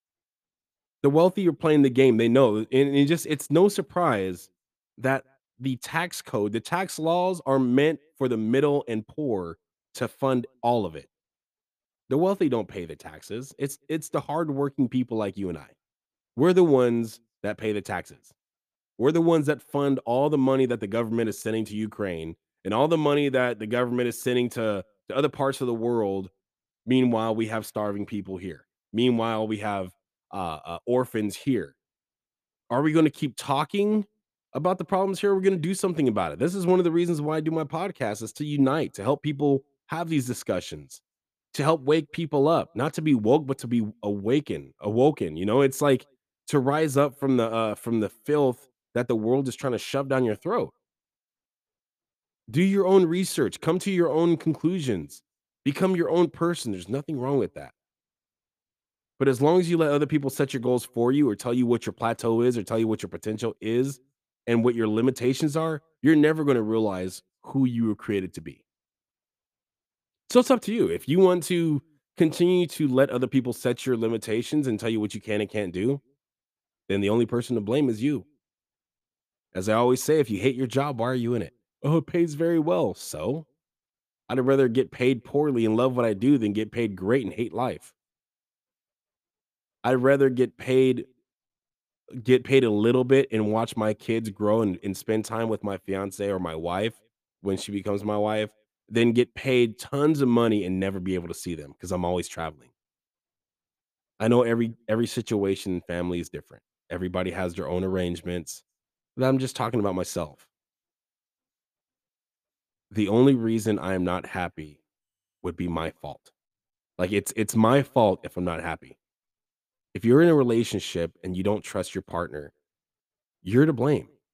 The wealthy are playing the game, they know, and it just it's no surprise that the tax code, the tax laws are meant for the middle and poor to fund all of it. The wealthy don't pay the taxes. It's it's the hardworking people like you and I. We're the ones that pay the taxes. We're the ones that fund all the money that the government is sending to Ukraine and all the money that the government is sending to, to other parts of the world. Meanwhile, we have starving people here. Meanwhile, we have uh, uh, orphans here. Are we going to keep talking about the problems here? We're going to do something about it. This is one of the reasons why I do my podcast is to unite, to help people have these discussions, to help wake people up, not to be woke, but to be awakened, awoken. You know, it's like to rise up from the uh, from the filth that the world is trying to shove down your throat. Do your own research, come to your own conclusions, become your own person. There's nothing wrong with that. But as long as you let other people set your goals for you or tell you what your plateau is or tell you what your potential is and what your limitations are, you're never going to realize who you were created to be. So it's up to you. If you want to continue to let other people set your limitations and tell you what you can and can't do, then the only person to blame is you. As I always say, if you hate your job, why are you in it? Oh, it pays very well. So I'd rather get paid poorly and love what I do than get paid great and hate life. I'd rather get paid get paid a little bit and watch my kids grow and, and spend time with my fiance or my wife when she becomes my wife, than get paid tons of money and never be able to see them because I'm always traveling. I know every every situation and family is different. Everybody has their own arrangements. But I'm just talking about myself. The only reason I am not happy would be my fault. Like it's it's my fault if I'm not happy. If you're in a relationship and you don't trust your partner, you're to blame.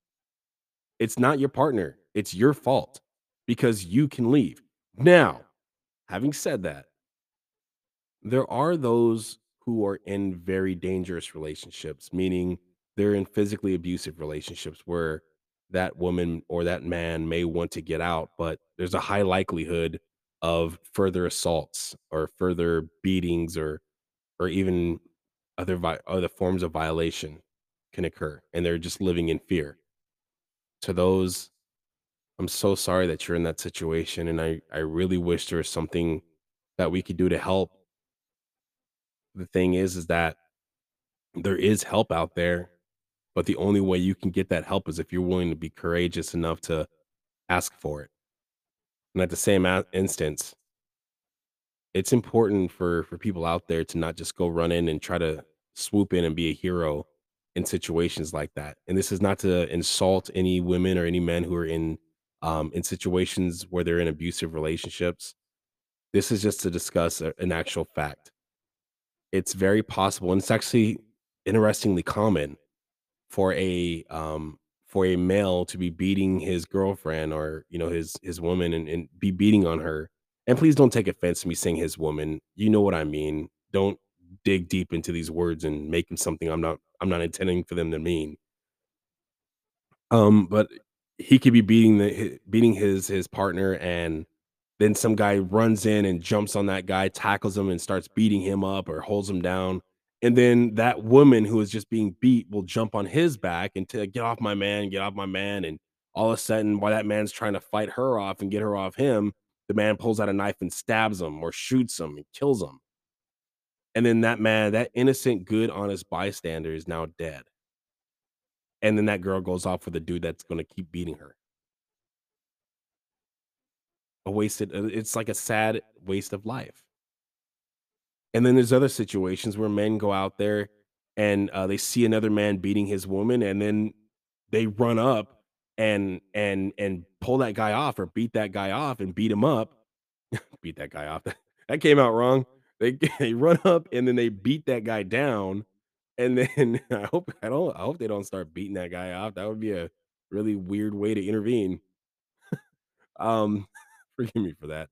It's not your partner. It's your fault because you can leave. Now, having said that, there are those who are in very dangerous relationships, meaning they're in physically abusive relationships where that woman or that man may want to get out, but there's a high likelihood of further assaults or further beatings or or even other vi- other forms of violation can occur, and they're just living in fear. To those, I'm so sorry that you're in that situation, and I I really wish there was something that we could do to help. The thing is, is that there is help out there, but the only way you can get that help is if you're willing to be courageous enough to ask for it. And at the same a- instance, it's important for for people out there to not just go run in and try to swoop in and be a hero in situations like that. And this is not to insult any women or any men who are in um in situations where they're in abusive relationships. This is just to discuss a- an actual fact. It's very possible, and it's actually interestingly common for a um for a male to be beating his girlfriend or you know his his woman and, and be beating on her. And please don't take offense to me saying his woman. You know what I mean. Don't dig deep into these words and make them something I'm not I'm not intending for them to mean. Um, but he could be beating the hi beating his his partner, and then some guy runs in and jumps on that guy, tackles him, and starts beating him up or holds him down. And then that woman who is just being beat will jump on his back and to "Get off my man, get off my man." And all of a sudden, while that man's trying to fight her off and get her off him, the man pulls out a knife and stabs him or shoots him and kills him. And then that man, that innocent, good, honest bystander is now dead. And then that girl goes off with a dude that's gonna keep beating her. A wasted uh, it's like a sad waste of life. And then there's other situations where men go out there and, uh, they see another man beating his woman, and then they run up and and and pull that guy off or beat that guy off and beat him up. Beat that guy off. That came out wrong. They they run up and then they beat that guy down, and then I hope I don't I hope they don't start beating that guy off. That would be a really weird way to intervene. Um, forgive me for that.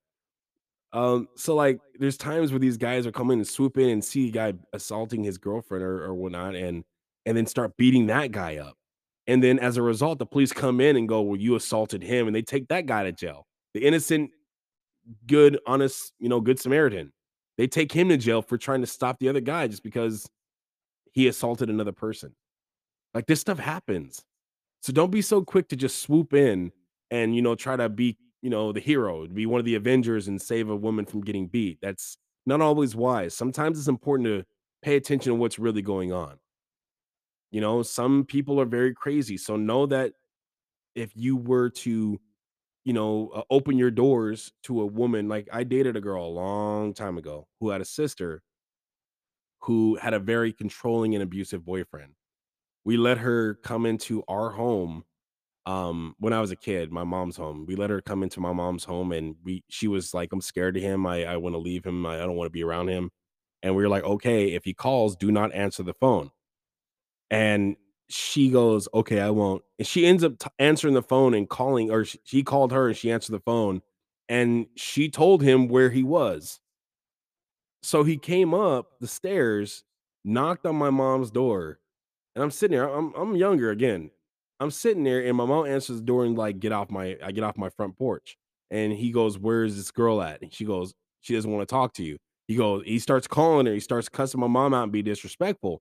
Um, so like there's times where these guys are coming and swoop in and see a guy assaulting his girlfriend or, or whatnot, and and then start beating that guy up. And then as a result, the police come in and go, "Well, you assaulted him," and they take that guy to jail. The innocent, good, honest, you know, good Samaritan. They take him to jail for trying to stop the other guy just because he assaulted another person. Like this stuff happens. So don't be so quick to just swoop in and, you know, try to be, you know, the hero, be one of the Avengers and save a woman from getting beat. That's not always wise. Sometimes it's important to pay attention to what's really going on. You know, some people are very crazy. So know that if you were to, you know, uh, open your doors to a woman, like I dated a girl a long time ago who had a sister who had a very controlling and abusive boyfriend. We let her come into our home um when I was a kid, my mom's home. We let her come into my mom's home, and we she was like, I'm scared of him. I, I want to leave him. I, I don't want to be around him. And we were like, okay, if he calls, do not answer the phone. And she goes, okay, I won't. And she ends up t- answering the phone and calling, or sh- he called her and she answered the phone, and she told him where he was. So he came up the stairs, knocked on my mom's door, and I'm sitting there. I'm I'm younger again. I'm sitting there, and my mom answers the door and like, get off my I get off my front porch. And he goes, "Where is this girl at?" And she goes, "She doesn't want to talk to you." He goes, he starts calling her. He starts cussing my mom out and be disrespectful.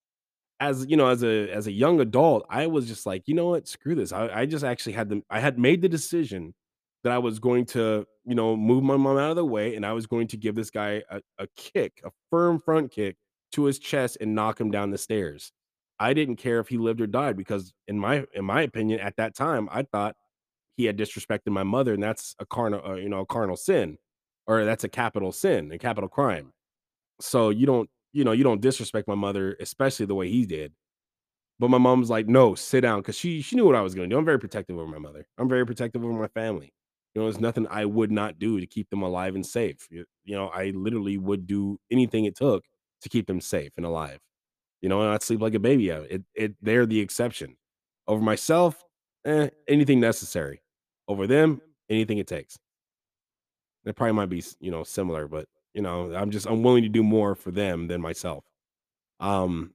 As you know, as a as a young adult, I was just like, you know what, screw this. I, I just actually had the I had made the decision that I was going to, you know, move my mom out of the way, and I was going to give this guy a, a kick, a firm front kick to his chest and knock him down the stairs. I didn't care if he lived or died because in my in my opinion, at that time, I thought he had disrespected my mother, and that's a carnal, uh, you know, a carnal sin, or that's a capital sin, a capital crime. So you don't, you know, you don't disrespect my mother, especially the way he did. But my mom's like, "No, sit down," because she she knew what I was gonna do. I'm very protective over my mother. I'm very protective over my family. You know, there's nothing I would not do to keep them alive and safe. You, you know, I literally would do anything it took to keep them safe and alive. You know, and I'd sleep like a baby. uh, It it they're the exception. Over myself, Eh, anything necessary. Over them, anything it takes. It probably might be, s- you know, similar, but you know, I'm just I'm willing to do more for them than myself. Um,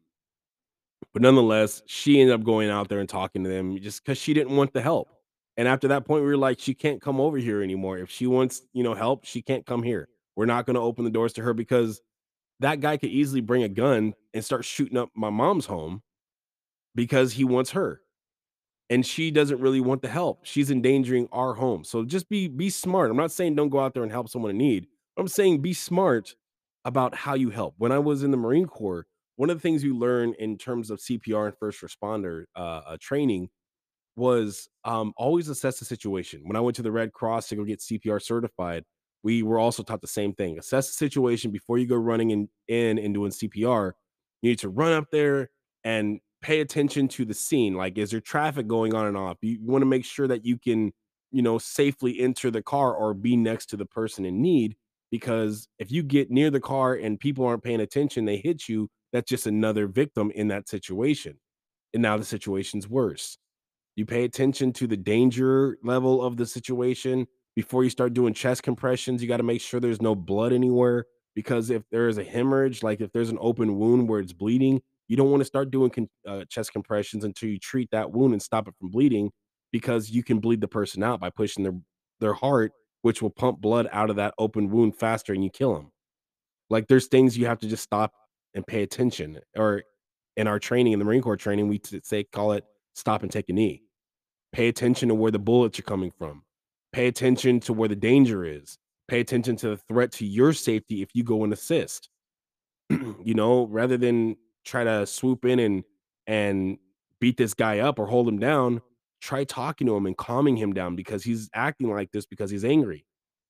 but nonetheless, she ended up going out there and talking to them just because she didn't want the help. And after that point, we were like, she can't come over here anymore. If she wants, you know, help, she can't come here. We're not going to open the doors to her because that guy could easily bring a gun and start shooting up my mom's home because he wants her. And she doesn't really want the help. She's endangering our home. So just be be smart. I'm not saying don't go out there and help someone in need. I'm saying be smart about how you help. When I was in the Marine Corps, one of the things you learn in terms of C P R and first responder uh, uh, training was, um, always assess the situation. When I went to the Red Cross to go get C P R certified, we were also taught the same thing. Assess the situation before you go running in in and doing C P R. You need to run up there and pay attention to the scene. Like, is there traffic going on and off? You, you want to make sure that you can, you know, safely enter the car or be next to the person in need. Because if you get near the car and people aren't paying attention, they hit you. That's just another victim in that situation. And now the situation's worse. You pay attention to the danger level of the situation before you start doing chest compressions. You got to make sure there's no blood anywhere because if there is a hemorrhage, like if there's an open wound where it's bleeding, you don't want to start doing con- uh, chest compressions until you treat that wound and stop it from bleeding because you can bleed the person out by pushing their their heart, which will pump blood out of that open wound faster and you kill them. Like there's things you have to just stop and pay attention. Or in our training, in the Marine Corps training, we t- say call it stop and take a knee. Pay attention to where the bullets are coming from. Pay attention to where the danger is. Pay attention to the threat to your safety if you go and assist. You know, rather than try to swoop in and and beat this guy up or hold him down, try talking to him and calming him down because he's acting like this because he's angry.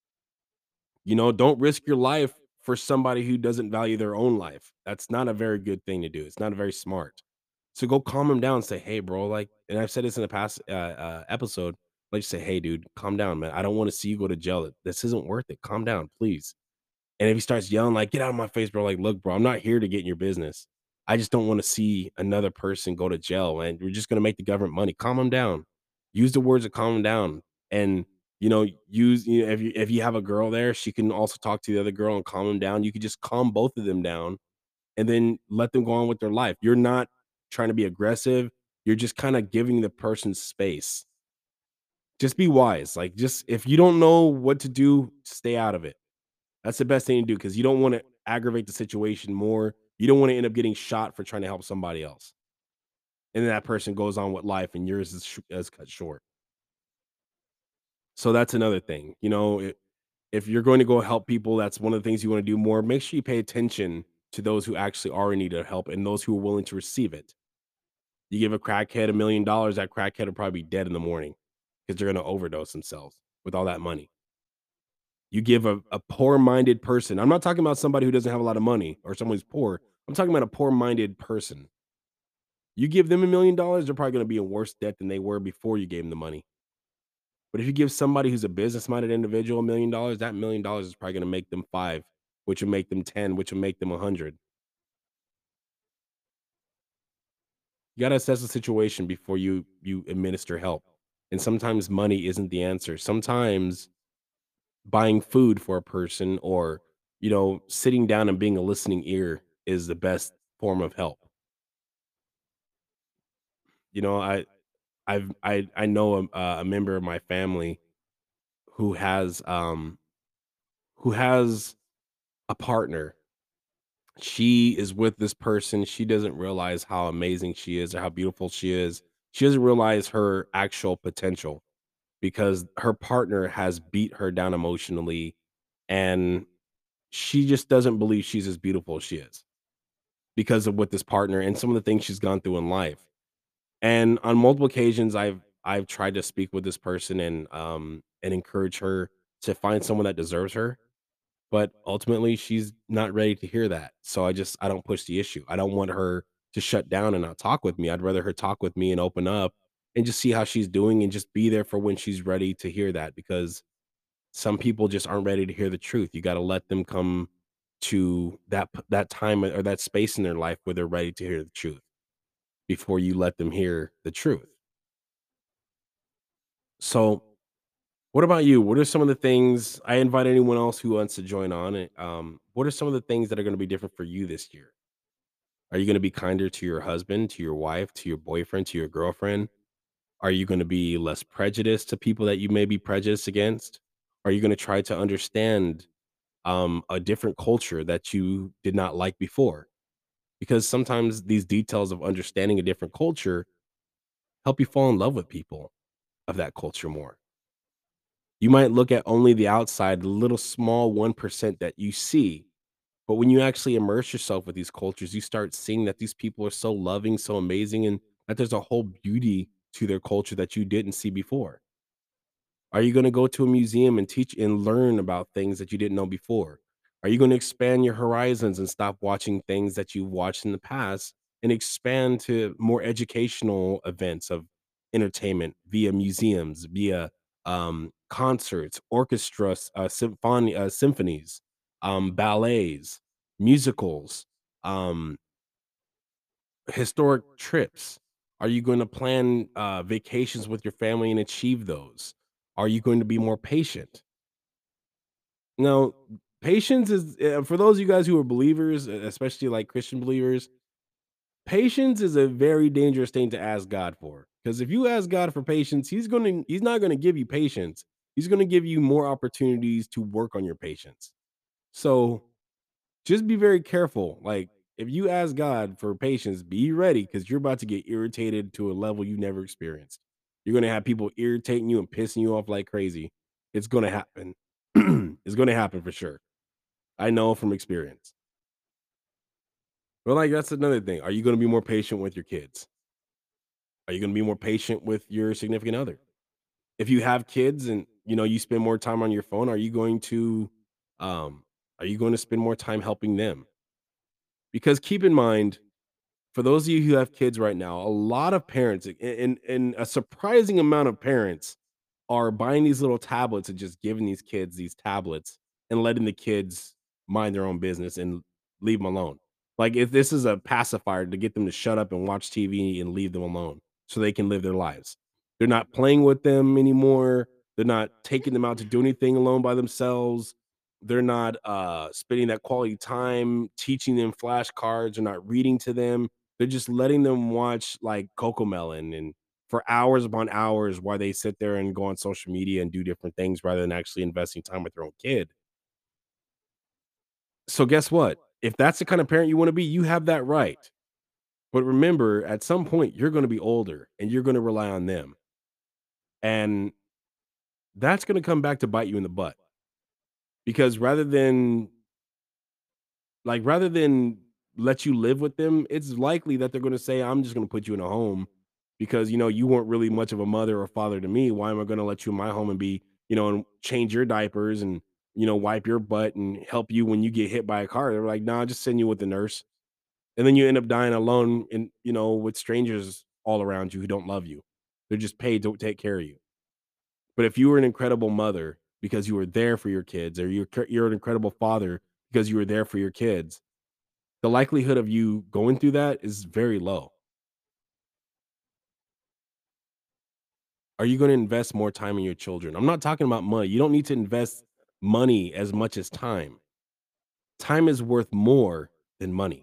You know, don't risk your life for somebody who doesn't value their own life. That's not a very good thing to do. It's not very smart. So go calm him down and say, "Hey, bro," like, and I've said this in the past uh, uh, episode. Like, say, "Hey, dude, calm down, man. I don't want to see you go to jail. This isn't worth it. Calm down, please." And if he starts yelling, like, "Get out of my face, bro!" Like, look, bro, I'm not here to get in your business. I just don't want to see another person go to jail, man. We're just gonna make the government money. Calm him down. Use the words to calm him down, and you know, use you know, if you if you have a girl there, she can also talk to the other girl and calm him down. You could just calm both of them down and then let them go on with their life. You're not trying to be aggressive. You're just kind of giving the person space. Just be wise. Like, just if you don't know what to do, stay out of it. That's the best thing to do because you don't want to aggravate the situation more. You don't want to end up getting shot for trying to help somebody else. And then that person goes on with life and yours is, sh- is cut short. So that's another thing. You know, it, if you're going to go help people, that's one of the things you want to do more. Make sure you pay attention to those who actually are in need of help and those who are willing to receive it. You give a crackhead a million dollars, that crackhead will probably be dead in the morning because 'cause they're gonna overdose themselves with all that money. You give a a poor-minded person, I'm not talking about somebody who doesn't have a lot of money or someone who's poor, I'm talking about a poor-minded person. You give them a million dollars, they're probably gonna be in worse debt than they were before you gave them the money. But if you give somebody who's a business-minded individual a million dollars, that million dollars is probably gonna make them five, which will make them ten, which will make them one hundred. You gotta assess the situation before you you administer help, and sometimes money isn't the answer. Sometimes buying food for a person or, you know, sitting down and being a listening ear is the best form of help. You know, I I've I I know a, uh, a member of my family who has um who has a partner. She is with this person. She doesn't realize how amazing she is or how beautiful she is. She doesn't realize her actual potential because her partner has beat her down emotionally and she just doesn't believe she's as beautiful as she is. Because of with this partner and some of the things she's gone through in life. And on multiple occasions, I've I've tried to speak with this person and um and encourage her to find someone that deserves her, but ultimately she's not ready to hear that. So I just I don't push the issue. I don't want her to shut down and not talk with me. I'd rather her talk with me and open up and just see how she's doing and just be there for when she's ready to hear that because some people just aren't ready to hear the truth. You got to let them come to that p- that time or that space in their life where they're ready to hear the truth before you let them hear the truth. So, what about you? What are some of the things I invite anyone else who wants to join on it? Um, what are some of the things that are going to be different for you this year? Are you going to be kinder to your husband, to your wife, to your boyfriend, to your girlfriend? Are you going to be less prejudiced to people that you may be prejudiced against? Are you going to try to understand um, a different culture that you did not like before? Because sometimes these details of understanding a different culture help you fall in love with people of that culture more. You might look at only the outside, the little small one percent that you see, but when you actually immerse yourself with these cultures, you start seeing that these people are so loving, so amazing, and that there's a whole beauty to their culture that you didn't see before. Are you gonna go to a museum and teach and learn about things that you didn't know before? Are you gonna expand your horizons and stop watching things that you've watched in the past and expand to more educational events of entertainment via museums, via um, concerts, orchestras, uh, symphony, uh, symphonies, um, ballets, musicals, um, historic trips? Are you going to plan uh, vacations with your family and achieve those? Are you going to be more patient? Now, patience is uh, for those of you guys who are believers, e- especially like Christian believers. Patience is a very dangerous thing to ask God for. Because if you ask God for patience, He's going to He's not going to give you patience. He's going to give you more opportunities to work on your patience. So just be very careful. Like, if you ask God for patience, be ready because you're about to get irritated to a level you never experienced. You're going to have people irritating you and pissing you off like crazy. It's going to happen. It's going to happen for sure. I know from experience. But like, that's another thing. Are you going to be more patient with your kids? Are you going to be more patient with your significant other? If you have kids and you know you spend more time on your phone, are you going to, um, are you going to spend more time helping them? Because keep in mind, for those of you who have kids right now, a lot of parents a- and and a surprising amount of parents are buying these little tablets and just giving these kids these tablets and letting the kids mind their own business and leave them alone. Like if this is a pacifier to get them to shut up and watch T V and leave them alone so they can live their lives. They're not playing with them anymore. They're not taking them out to do anything alone by themselves. They're not uh spending that quality time teaching them flashcards or not reading to them. They're just letting them watch like Coco Melon and for hours upon hours while they sit there and go on social media and do different things rather than actually investing time with their own kid. So guess what? If that's the kind of parent you want to be, you have that right. But remember, at some point you're going to be older and you're going to rely on them. And that's going to come back to bite you in the butt because rather than like rather than let you live with them, it's likely that they're going to say, "I'm just going to put you in a home because you know you weren't really much of a mother or father to me. Why am I going to let you in my home and be, you know, and change your diapers and you know wipe your butt and help you when you get hit by a car?" They're like, "Nah, just send you with the nurse," and then you end up dying alone and you know with strangers all around you who don't love you. They're just paid to take care of you. But if you were an incredible mother because you were there for your kids, or you're you're an incredible father because you were there for your kids, the likelihood of you going through that is very low. Are you gonna invest more time in your children? I'm not talking about money. You don't need to invest money as much as time. Time is worth more than money.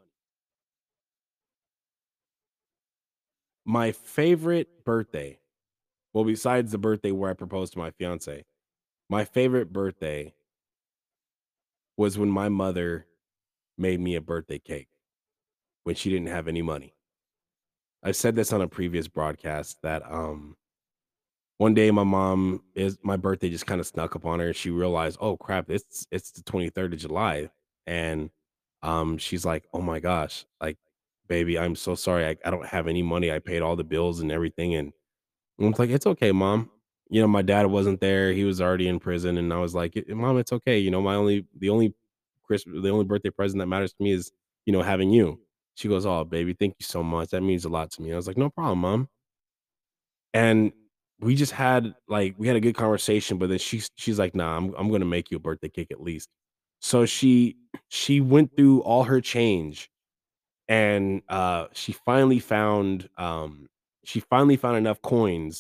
My favorite birthday, well, besides the birthday where I proposed to my fiance, my favorite birthday was when my mother made me a birthday cake when she didn't have any money. I've said this on a previous broadcast that um one day my mom is my birthday just kind of snuck upon her. She realized, oh crap, it's it's the twenty-third of July. And um she's like, oh my gosh, like baby, I'm so sorry. I, I don't have any money. I paid all the bills and everything. And I'm like, it's okay, mom. You know, my dad wasn't there. He was already in prison. And I was like, "Eh, Mom, it's okay. You know, my only the only Christmas, the only birthday present that matters to me is, you know, having you." She goes, "Oh, baby, thank you so much. That means a lot to me." I was like, "No problem, mom." And we just had like we had a good conversation, but then she's she's like, "Nah, I'm I'm gonna make you a birthday cake at least." So she she went through all her change and uh she finally found um she finally found enough coins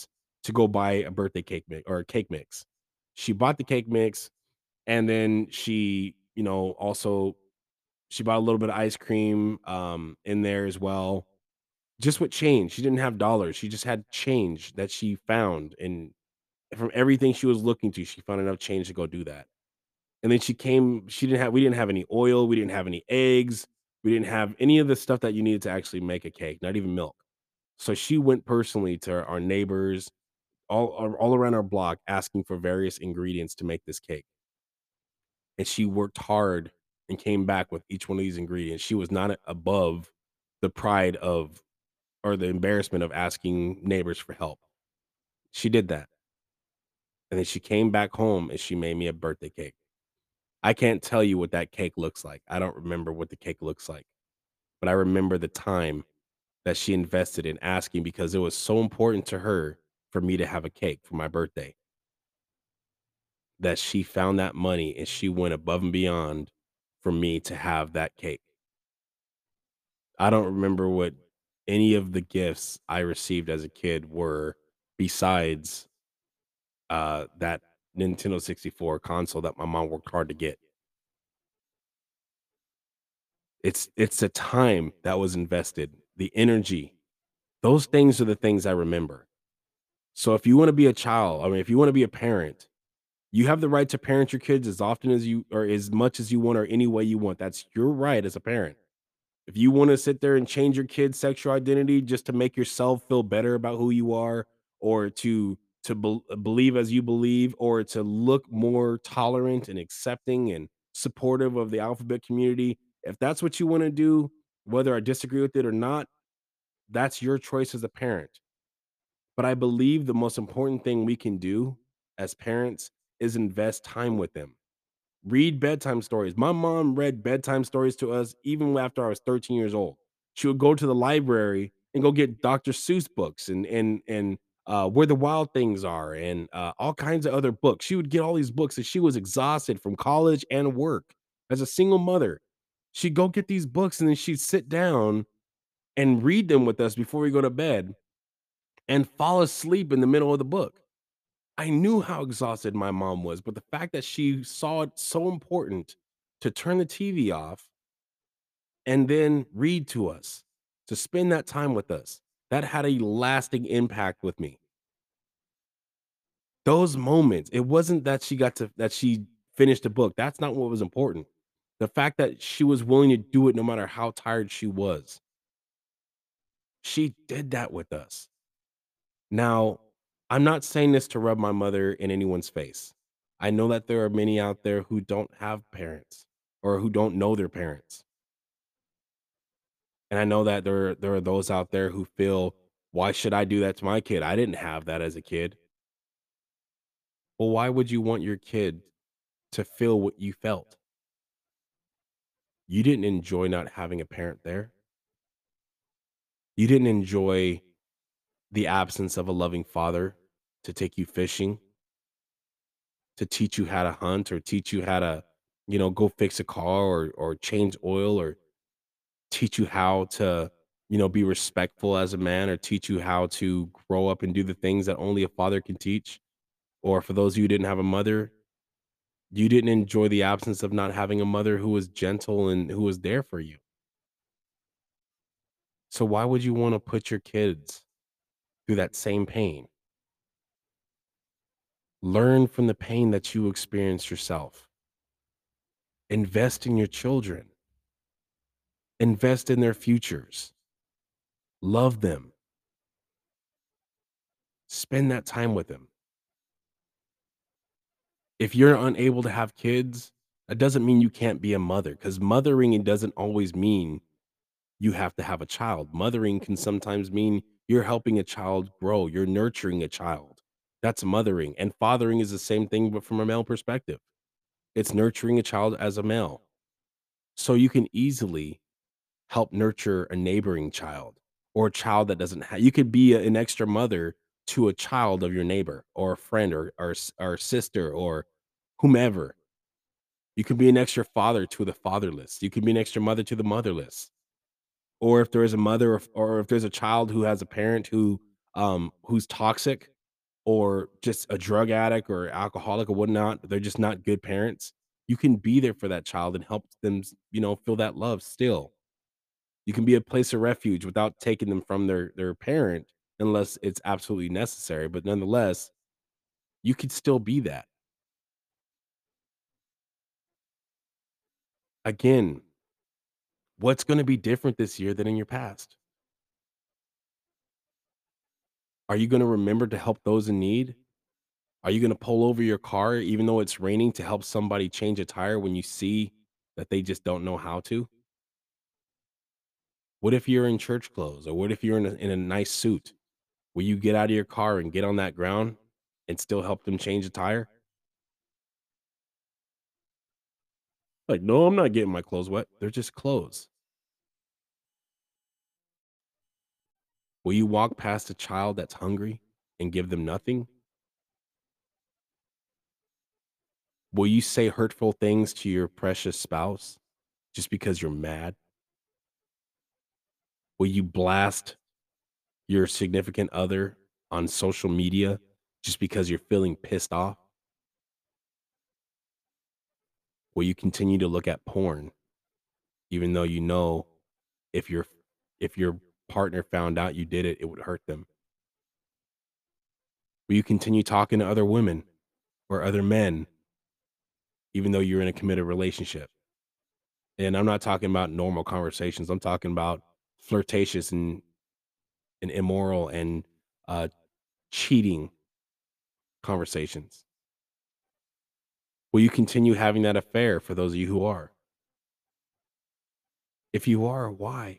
to go buy a birthday cake mix or a cake mix. She bought the cake mix, and then she, you know, also she bought a little bit of ice cream, um, in there as well, just with change. She didn't have dollars. She just had change that she found, and from everything she was looking to, she found enough change to go do that. And then she came she didn't have we didn't have any oil, we didn't have any eggs, we didn't have any of the stuff that you needed to actually make a cake, not even milk. So she went personally to our neighbors all all around our block asking for various ingredients to make this cake. And she worked hard and came back with each one of these ingredients. She was not above the pride of or the embarrassment of asking neighbors for help. She did that. And then she came back home and she made me a birthday cake. I can't tell you what that cake looks like. I don't remember what the cake looks like, but I remember the time that she invested in asking because it was so important to her for me to have a cake for my birthday that she found that money and she went above and beyond for me to have that cake. I don't remember what any of the gifts I received as a kid were besides uh that Nintendo sixty-four console that my mom worked hard to get. It's it's the time that was invested, the energy. Those things are the things I remember. So if you wanna be a child, I mean, if you wanna be a parent, you have the right to parent your kids as often as you or as much as you want or any way you want. That's your right as a parent. If you wanna sit there and change your kid's sexual identity just to make yourself feel better about who you are or to to bel believe as you believe or to look more tolerant and accepting and supportive of the alphabet community, if that's what you wanna do, whether I disagree with it or not, that's your choice as a parent. But I believe the most important thing we can do as parents is invest time with them. Read bedtime stories. My mom read bedtime stories to us even after I was thirteen years old. She would go to the library and go get doctor Seuss books and and and uh, Where the Wild Things Are and uh, all kinds of other books. She would get all these books and she was exhausted from college and work as a single mother. She'd go get these books and then she'd sit down and read them with us before we go to bed and fall asleep in the middle of the book. I knew how exhausted my mom was, but the fact that she saw it so important to turn the T V off and then read to us, to spend that time with us, that had a lasting impact with me. Those moments, it wasn't that she got to that she finished a book. That's not what was important. The fact that she was willing to do it no matter how tired she was. She did that with us. Now, I'm not saying this to rub my mother in anyone's face. I know that there are many out there who don't have parents or who don't know their parents. And I know that there there are those out there who feel, "Why should I do that to my kid? I didn't have that as a kid." Well, why would you want your kid to feel what you felt? You didn't enjoy not having a parent there. You didn't enjoy the absence of a loving father to take you fishing, to teach you how to hunt or teach you how to, you know, go fix a car or or change oil or teach you how to, you know, be respectful as a man or teach you how to grow up and do the things that only a father can teach. Or for those of you who didn't have a mother, you didn't enjoy the absence of not having a mother who was gentle and who was there for you. So why would you want to put your kids through that same pain? Learn from the pain that you experienced yourself. Invest in your children. Invest in their futures. Love them. Spend that time with them. If you're unable to have kids, that doesn't mean you can't be a mother, because mothering it doesn't always mean you have to have a child. Mothering can sometimes mean you're helping a child grow, you're nurturing a child. That's mothering. And fathering is the same thing, but from a male perspective. It's nurturing a child as a male. So you can easily help nurture a neighboring child or a child that doesn't have, you could be a- an extra mother to a child of your neighbor or a friend or, or, s- or sister or whomever. You could be an extra father to the fatherless. You could be an extra mother to the motherless. Or if there is a mother or, or if there's a child who has a parent who um who's toxic, or just a drug addict or alcoholic or whatnot, they're just not good parents. You can be there for that child and help them, s- you know, feel that love still. You can be a place of refuge without taking them from their their parent unless it's absolutely necessary. But nonetheless, you could still be that. Again, what's going to be different this year than in your past? Are you going to remember to help those in need? Are you going to pull over your car even though it's raining to help somebody change a tire when you see that they just don't know how to? What if you're in church clothes, or what if you're in a, in a nice suit? Will you get out of your car and get on that ground and still help them change a tire? Like, no, I'm not getting my clothes wet. They're just clothes. Will you walk past a child that's hungry and give them nothing? Will you say hurtful things to your precious spouse just because you're mad? Will you blast your significant other on social media just because you're feeling pissed off? Will you continue to look at porn even though you know if your if your partner found out you did it, it would hurt them? Will you continue talking to other women or other men even though you're in a committed relationship? And I'm not talking about normal conversations. I'm talking about flirtatious and, and immoral and uh, cheating conversations. Will you continue having that affair for those of you who are? If you are, why?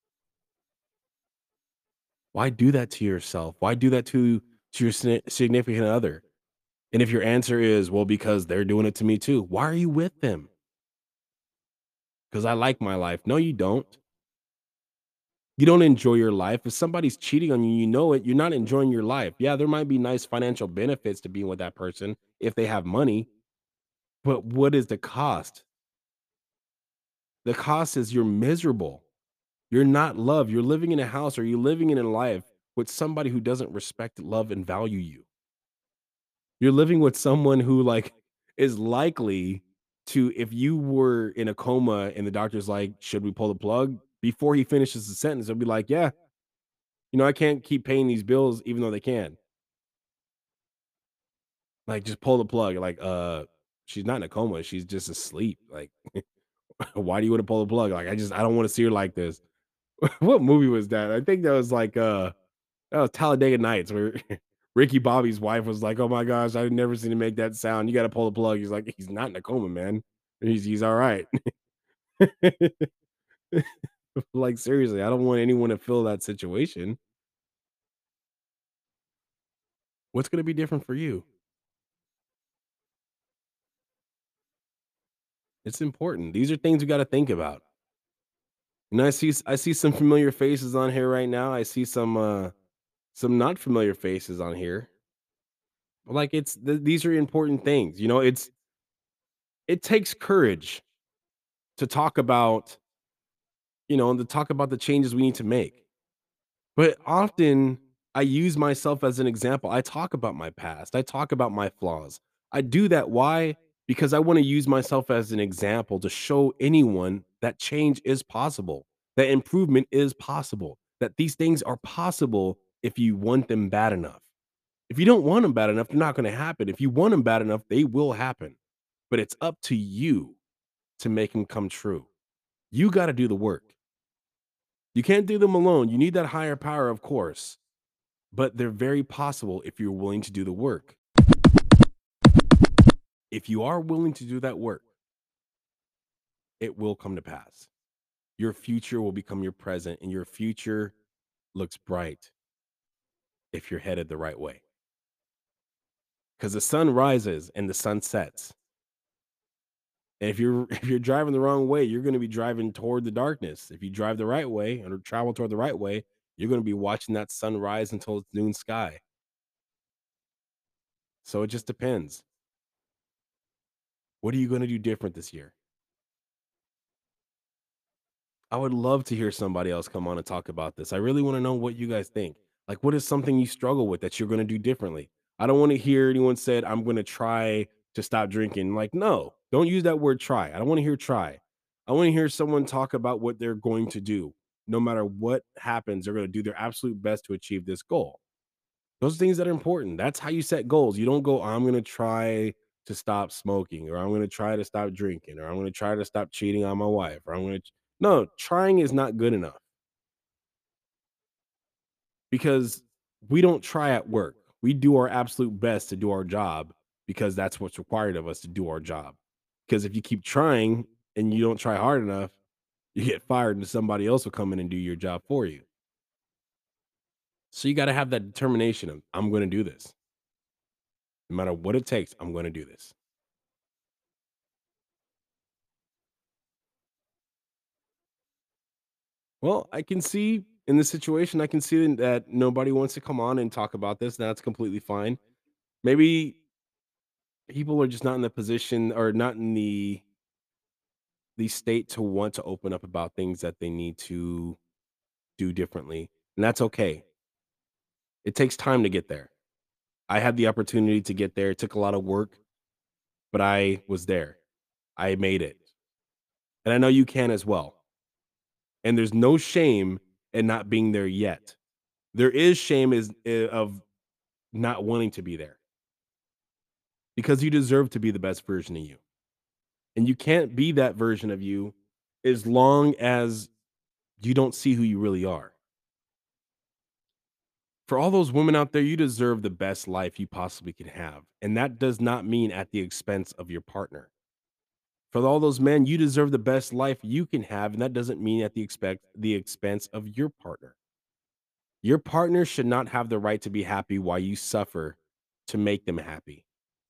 Why do that to yourself? Why do that to to your signi- significant other? And if your answer is, well, because they're doing it to me too, why are you with them? Because I like my life. No, you don't. You don't enjoy your life. If somebody's cheating on you, you know it. You're not enjoying your life. Yeah, there might be nice financial benefits to being with that person if they have money, but what is the cost? The cost is you're miserable. You're not loved. You're living in a house, or you're living in a life with somebody who doesn't respect, love, and value you. You're living with someone who, like, is likely to, if you were in a coma and the doctor's like, "Should we pull the plug?" Before he finishes the sentence, he'll be like, "Yeah, you know, I can't keep paying these bills even though they can. Like, just pull the plug." Like, uh, she's not in a coma, she's just asleep. Like, why do you wanna pull the plug? Like, I just I don't wanna see her like this. What movie was that? I think that was like, uh, that was Talladega Nights where Ricky Bobby's wife was like, "Oh my gosh, I've never seen him make that sound. You gotta pull the plug." He's like, "He's not in a coma, man. He's he's alright." Like, seriously, I don't want anyone to feel that situation. What's gonna be different for you? It's important. These are things we gotta think about. And I see s I see some familiar faces on here right now. I see some, uh, some not familiar faces on here. Like, it's th these are important things, you know, it's it takes courage to talk about, you know, to talk about the changes we need to make. But often I use myself as an example. I talk about my past. I talk about my flaws. I do that. Why? Because I want to use myself as an example to show anyone that change is possible, that improvement is possible, that these things are possible if you want them bad enough. If you don't want them bad enough, they're not going to happen. If you want them bad enough, they will happen. But it's up to you to make them come true. You got to do the work. You can't do them alone. You need that higher power, of course, but they're very possible if you're willing to do the work. If you are willing to do that work, it will come to pass. Your future will become your present, and your future looks bright if you're headed the right way. Because the sun rises and the sun sets. And if you're if you're driving the wrong way, you're going to be driving toward the darkness. If you drive the right way or travel toward the right way, you're going to be watching that sun rise until it's noon sky. So it just depends. What are you going to do different this year? I would love to hear somebody else come on and talk about this. I really want to know what you guys think. Like, what is something you struggle with that you're going to do differently? I don't want to hear anyone said, I'm going to try to stop drinking. Like, no, don't use that word try. I don't want to hear try. I want to hear someone talk about what they're going to do. No matter what happens, they're going to do their absolute best to achieve this goal. Those are things that are important. That's how you set goals. You don't go, I'm going to try to stop smoking, or I'm going to try to stop drinking, or I'm going to try to stop cheating on my wife, or I'm going to. No, trying is not good enough because we don't try at work. We do our absolute best to do our job because that's what's required of us to do our job. Because if you keep trying and you don't try hard enough, you get fired and somebody else will come in and do your job for you. So you got to have that determination of, I'm going to do this. No matter what it takes, I'm going to do this. Well, I can see in this situation, I can see that nobody wants to come on and talk about this. That's completely fine. Maybe people are just not in the position or not in the the state to want to open up about things that they need to do differently. And that's okay. It takes time to get there. I had the opportunity to get there. It took a lot of work, but I was there. I made it. And I know you can as well. And there's no shame in not being there yet. There is shame is eh, of not wanting to be there because you deserve to be the best version of you. And you can't be that version of you as long as you don't see who you really are. For all those women out there, you deserve the best life you possibly can have. And that does not mean at the expense of your partner. For all those men, you deserve the best life you can have. And that doesn't mean at the expect the expense of your partner. Your partner should not have the right to be happy while you suffer to make them happy.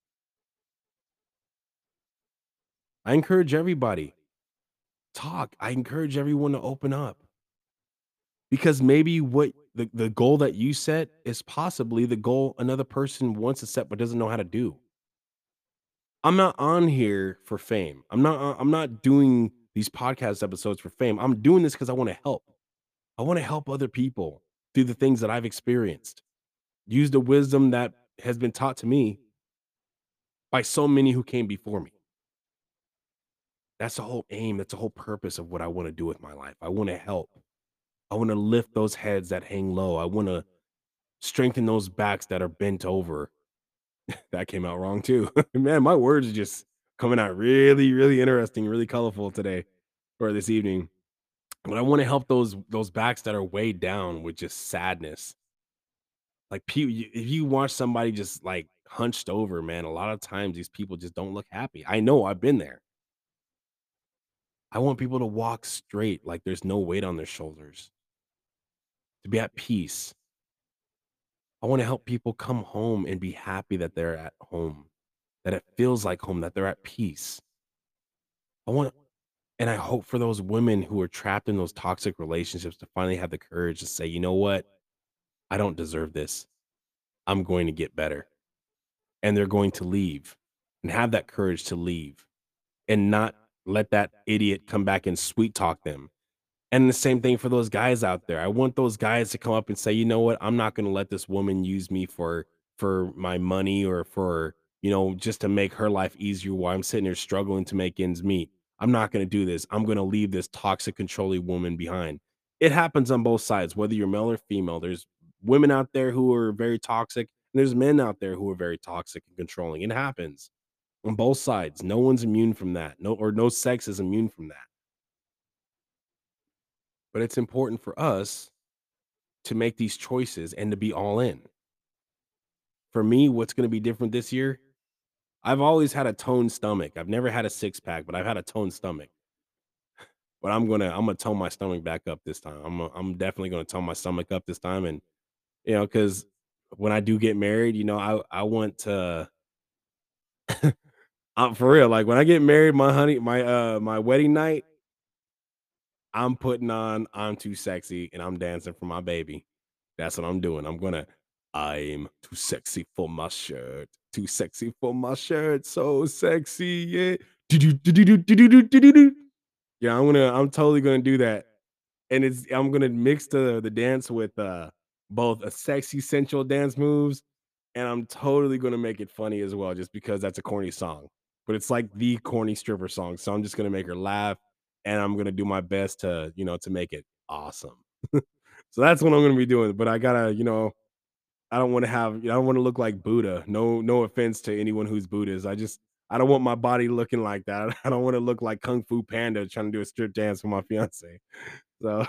I encourage everybody, talk. I encourage everyone to open up because maybe what the, the goal that you set is possibly the goal another person wants to set but doesn't know how to do. I'm not on here for fame. I'm not uh, I'm not doing these podcast episodes for fame. I'm doing this because I want to help. I want to help other people through the things that I've experienced. Use the wisdom that has been taught to me by so many who came before me. That's the whole aim. That's the whole purpose of what I want to do with my life. I want to help. I want to lift those heads that hang low. I want to strengthen those backs that are bent over. That came out wrong too. Man, my words are just coming out really, really interesting, really colorful today or this evening. But I want to help those those backs that are weighed down with just sadness. Like pe- you- if you watch somebody just like hunched over, man, a lot of times these people just don't look happy. I know I've been there. I want people to walk straight, like there's no weight on their shoulders, to be at peace. I want to help people come home and be happy that they're at home, that it feels like home, that they're at peace. I want And I hope for those women who are trapped in those toxic relationships to finally have the courage to say, "You know what? I don't deserve this. I'm going to get better." And they're going to leave and have that courage to leave and not let that idiot come back and sweet talk them. And the same thing for those guys out there. I want those guys to come up and say, "You know what? I'm not going to let this woman use me for for my money or for, you know, just to make her life easier while I'm sitting here struggling to make ends meet. I'm not going to do this. I'm going to leave this toxic controlling woman behind." It happens on both sides, whether you're male or female. There's women out there who are very toxic, and there's men out there who are very toxic and controlling. It happens on both sides. No one's immune from that. No, or no sex is immune from that. But it's important for us to make these choices and to be all in. For me, what's going to be different this year? I've always had a toned stomach. I've never had a six pack, but I've had a toned stomach. But I'm gonna I'm gonna tone my stomach back up this time. I'm i I'm definitely gonna tone my stomach up this time, and you know, because when I do get married, you know, I I want to. I'm for real. Like when I get married, my honey, my uh my wedding night, I'm putting on I'm too sexy and I'm dancing for my baby. That's what I'm doing. I'm gonna I'm too sexy for my shirt. Too sexy for my shirt. So sexy. Yeah. Do-do-do-do-do-do-do-do-do. Yeah, I'm gonna I'm totally gonna do that. And it's I'm gonna mix the the dance with uh both a sexy sensual dance moves and I'm totally gonna make it funny as well just because that's a corny song, but it's like the corny stripper song, so I'm just gonna make her laugh, and I'm gonna do my best to, you know, to make it awesome. So that's what I'm gonna be doing, but I gotta, you know, I don't wanna have I don't wanna look like Buddha. No no offense to anyone who's Buddhist. I just I don't want my body looking like that. I don't wanna look like Kung Fu Panda trying to do a strip dance for my fiancé. So,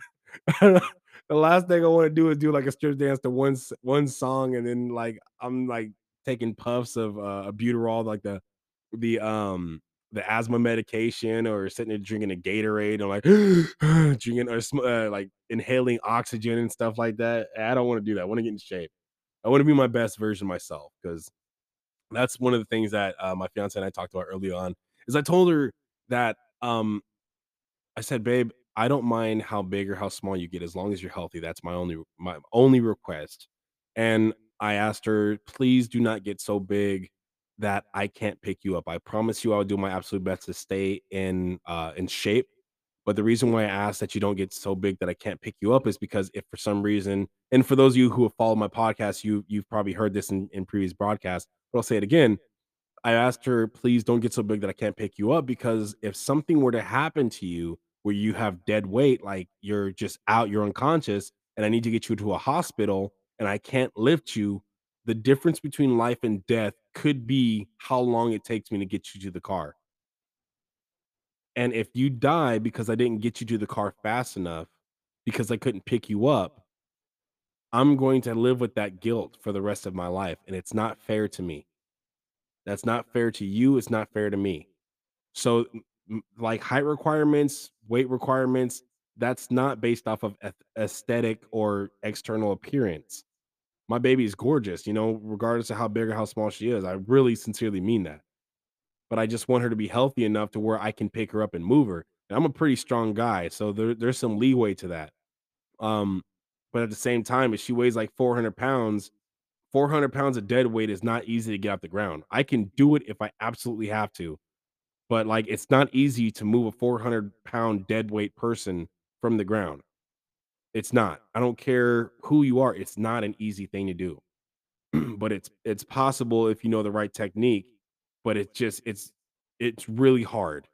the last thing I wanna do is do, like, a strip dance to one s one song, and then, like, I'm, like, taking puffs of, uh, Albuterol, like, the the, um, the asthma medication, or sitting there drinking a Gatorade, or, like, drinking or sm uh, like, inhaling oxygen and stuff like that. I don't wanna do that. I wanna get in shape. I wanna be my best version of myself, because that's one of the things that, uh, my fiancée and I talked about early on, is I told her that, um I said, "Babe, I don't mind how big or how small you get as long as you're healthy. That's my only my only request." And I asked her, "Please do not get so big that I can't pick you up. I promise you I'll do my absolute best to stay in uh in shape. But the reason why I ask that you don't get so big that I can't pick you up is because if for some reason, and for those of you who have followed my podcast, you you've probably heard this in, in previous broadcasts, but I'll say it again. I asked her, "Please don't get so big that I can't pick you up, because if something were to happen to you where you have dead weight, like you're just out, you're unconscious, and I need to get you to a hospital and I can't lift you, the difference between life and death could be how long it takes me to get you to the car. And if you die because I didn't get you to the car fast enough because I couldn't pick you up, I'm going to live with that guilt for the rest of my life. And it's not fair to me. That's not fair to you. It's not fair to me." So, m m like, height requirements, weight requirements, that's not based off of ath aesthetic or external appearance. My baby is gorgeous, you know, regardless of how big or how small she is. I really sincerely mean that. But I just want her to be healthy enough to where I can pick her up and move her. And I'm a pretty strong guy, so there there's some leeway to that. Um, but at the same time, if she weighs like four hundred pounds, four hundred pounds of dead weight is not easy to get off the ground. I can do it if I absolutely have to, but, like, it's not easy to move a four hundred pound dead weight person from the ground. It's not. I don't care who you are, it's not an easy thing to do. But it's it's possible if you know the right technique, but it's just it's it's really hard.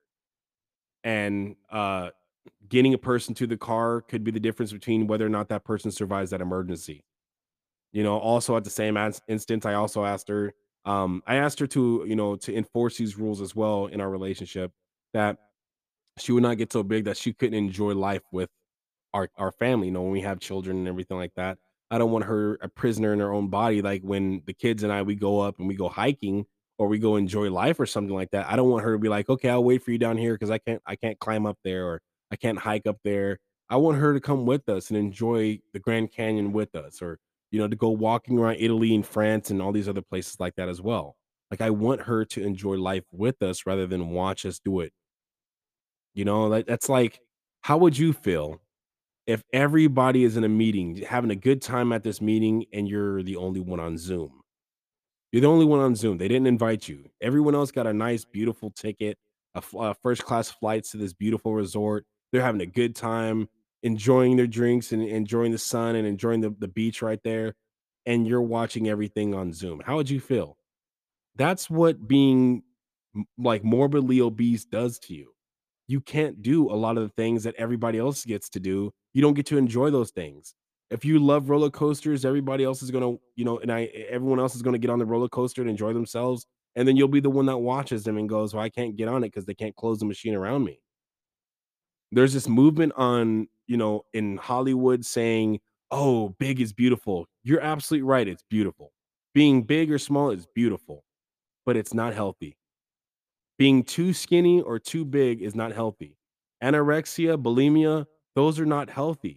And, uh, getting a person to the car could be the difference between whether or not that person survives that emergency. You know, also at the same as instance, I also asked her, um, I asked her to, you know, to enforce these rules as well in our relationship, that she would not get so big that she couldn't enjoy life with our our family, you know, when we have children and everything like that. I don't want her a prisoner in her own body, like, when the kids and I, we go up and we go hiking or we go enjoy life or something like that. I don't want her to be like, "Okay, I'll wait for you down here because I can't I can't climb up there, or I can't hike up there." I want her to come with us and enjoy the Grand Canyon with us, or, you know, to go walking around Italy and France and all these other places like that as well. Like, I want her to enjoy life with us rather than watch us do it. You know, like, that's like, how would you feel if everybody is in a meeting, having a good time at this meeting, and you're the only one on Zoom? You're the only one on Zoom. They didn't invite you. Everyone else got a nice, beautiful ticket, a, f- uh, first class flights to this beautiful resort. They're having a good time, enjoying their drinks and enjoying the sun and enjoying the, the beach right there. And you're watching everything on Zoom. How would you feel? That's what being m- like morbidly obese does to you. You can't do a lot of the things that everybody else gets to do. You don't get to enjoy those things. If you love roller coasters, everybody else is gonna, you know, and I everyone else is gonna get on the roller coaster and enjoy themselves. And then you'll be the one that watches them and goes, "Well, I can't get on it because they can't close the machine around me." There's this movement on, you know, in Hollywood saying, "Oh, big is beautiful." You're absolutely right. It's beautiful. Being big or small is beautiful, but it's not healthy. Being too skinny or too big is not healthy. Anorexia, bulimia, those are not healthy.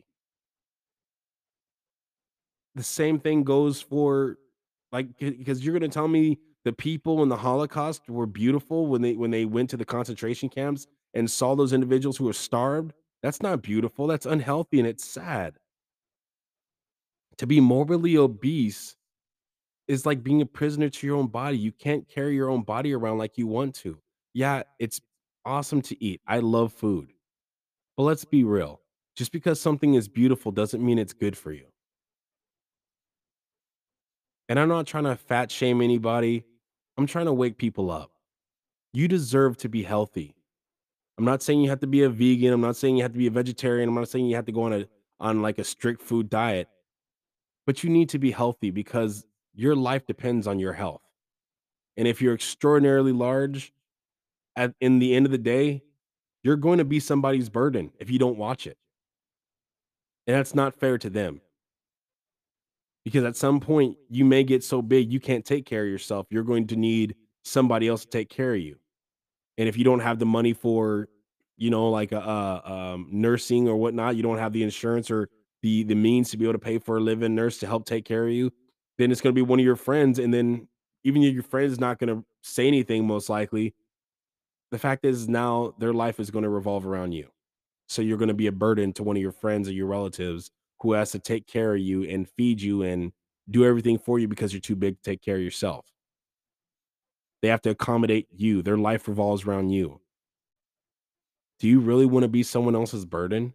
The same thing goes for, like, because you're gonna tell me the people in the Holocaust were beautiful when they when they went to the concentration camps and saw those individuals who were starved? That's not beautiful, that's unhealthy, and it's sad. To be morbidly obese is like being a prisoner to your own body. You can't carry your own body around like you want to. Yeah, it's awesome to eat. I love food. But let's be real. Just because something is beautiful doesn't mean it's good for you. And I'm not trying to fat shame anybody. I'm trying to wake people up. You deserve to be healthy. I'm not saying you have to be a vegan. I'm not saying you have to be a vegetarian. I'm not saying you have to go on a on like a strict food diet, but you need to be healthy because your life depends on your health. And if you're extraordinarily large, at in the end of the day, you're going to be somebody's burden if you don't watch it. And that's not fair to them because at some point you may get so big you can't take care of yourself. You're going to need somebody else to take care of you. And if you don't have the money for, you know, like a, uh, um, nursing or whatnot, you don't have the insurance or the the means to be able to pay for a live-in nurse to help take care of you, then it's gonna be one of your friends, and then even if your friend is not gonna say anything most likely, the fact is now their life is gonna revolve around you. So you're gonna be a burden to one of your friends or your relatives who has to take care of you and feed you and do everything for you because you're too big to take care of yourself. They have to accommodate you. Their life revolves around you. Do you really wanna be someone else's burden?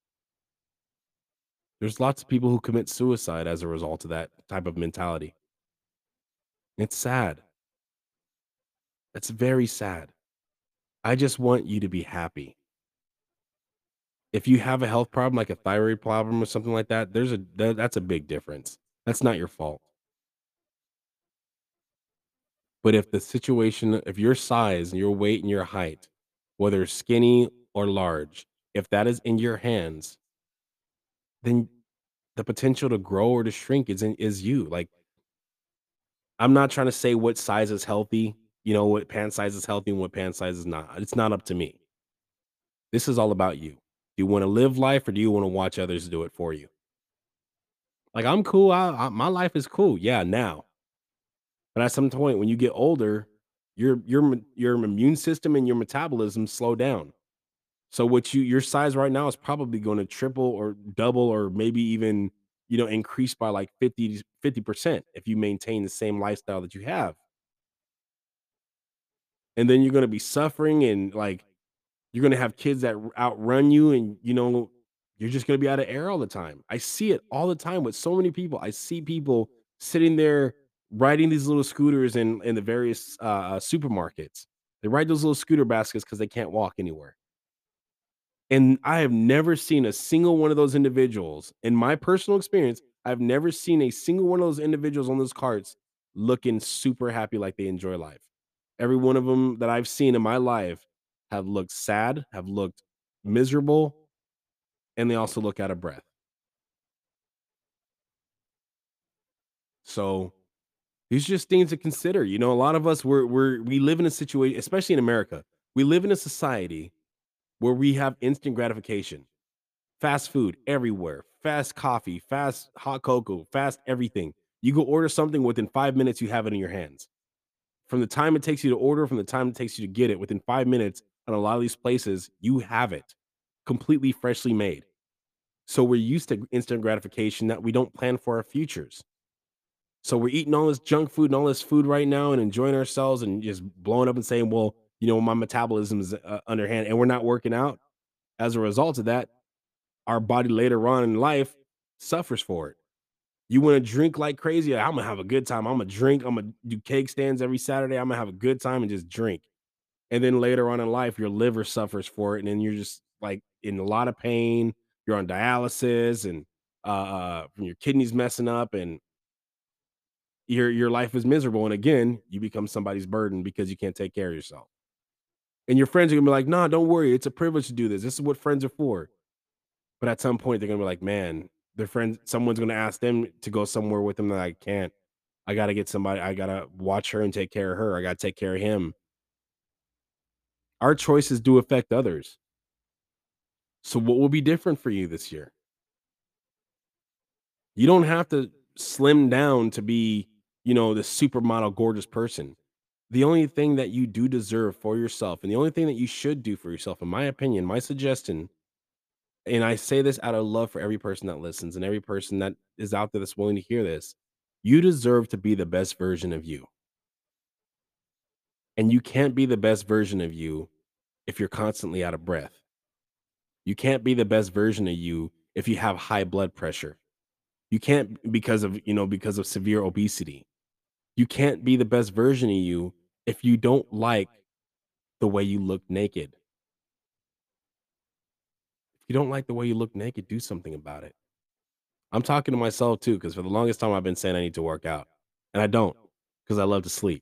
There's lots of people who commit suicide as a result of that type of mentality. It's sad. It's very sad. I just want you to be happy. If you have a health problem, like a thyroid problem or something like that, there's a tha that's a big difference. That's not your fault. But if the situation if your size and your weight and your height, whether skinny or large, if that is in your hands, then the potential to grow or to shrink is in is you. Like, I'm not trying to say what size is healthy, you know, what pant size is healthy and what pant size is not. It's not up to me. This is all about you. Do you wanna live life or do you wanna watch others do it for you? Like, I'm cool, I I my life is cool, yeah, now. But at some point, when you get older, your your me your immune system and your metabolism slow down. So what you your size right now is probably gonna triple or double or maybe even, you know, increase by like fifty fifty percent if you maintain the same lifestyle that you have. And then you're gonna be suffering and, like, you're gonna have kids that r outrun you and, you know, you're just gonna be out of air all the time. I see it all the time with so many people. I see people sitting there riding these little scooters in in the various, uh, uh, supermarkets. They ride those little scooter baskets because they can't walk anywhere. And I have never seen a single one of those individuals in my personal experience, I've never seen a single one of those individuals on those carts looking super happy like they enjoy life. Every one of them that I've seen in my life have looked sad, have looked miserable, and they also look out of breath. So, these are just things to consider. You know, a lot of us we're we're we live in a situation, especially in America. We live in a society where we have instant gratification. Fast food everywhere, fast coffee, fast hot cocoa, fast everything. You go order something within five minutes, you have it in your hands. From the time it takes you to order, from the time it takes you to get it, within five minutes, at a lot of these places, you have it completely freshly made. So we're used to instant gratification that we don't plan for our futures. So we're eating all this junk food and all this food right now and enjoying ourselves and just blowing up and saying, "Well, you know, my metabolism is uh, underhand," and we're not working out. As a result of that, our body later on in life suffers for it. You wanna drink like crazy? "I'm gonna have a good time. Imma drink, Imma do cake stands every Saturday, Imma have a good time and just drink." And then later on in life, your liver suffers for it, and then you're just, like, in a lot of pain, you're on dialysis, and, uh uh, your kidneys messing up, and your your life is miserable, and again, you become somebody's burden because you can't take care of yourself. And your friends are gonna be like, "Nah, don't worry, it's a privilege to do this. This is what friends are for." But at some point, they're gonna be like, "Man," their friends someone's gonna ask them to go somewhere with them that I can't. I gotta get somebody I gotta watch her and take care of her. I gotta take care of him. Our choices do affect others. So what will be different for you this year? You don't have to slim down to be, you know, the supermodel gorgeous person. The only thing that you do deserve for yourself, and the only thing that you should do for yourself, in my opinion, my suggestion, and I say this out of love for every person that listens and every person that is out there that's willing to hear this. You deserve to be the best version of you. And you can't be the best version of you if you're constantly out of breath. You can't be the best version of you if you have high blood pressure. You can't because of, you know, because of severe obesity. You can't be the best version of you if you don't like the way you look naked. If you don't like the way you look naked, do something about it. I'm talking to myself too, because for the longest time I've been saying I need to work out, and I don't because I love to sleep.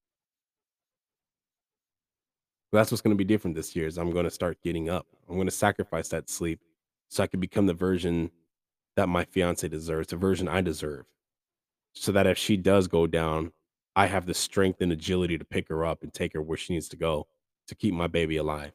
That's what's gonna be different this year is I'm gonna start getting up. I'm gonna sacrifice that sleep so I can become the version that my fiance deserves, the version I deserve, so that if she does go down, I have the strength and agility to pick her up and take her where she needs to go to keep my baby alive.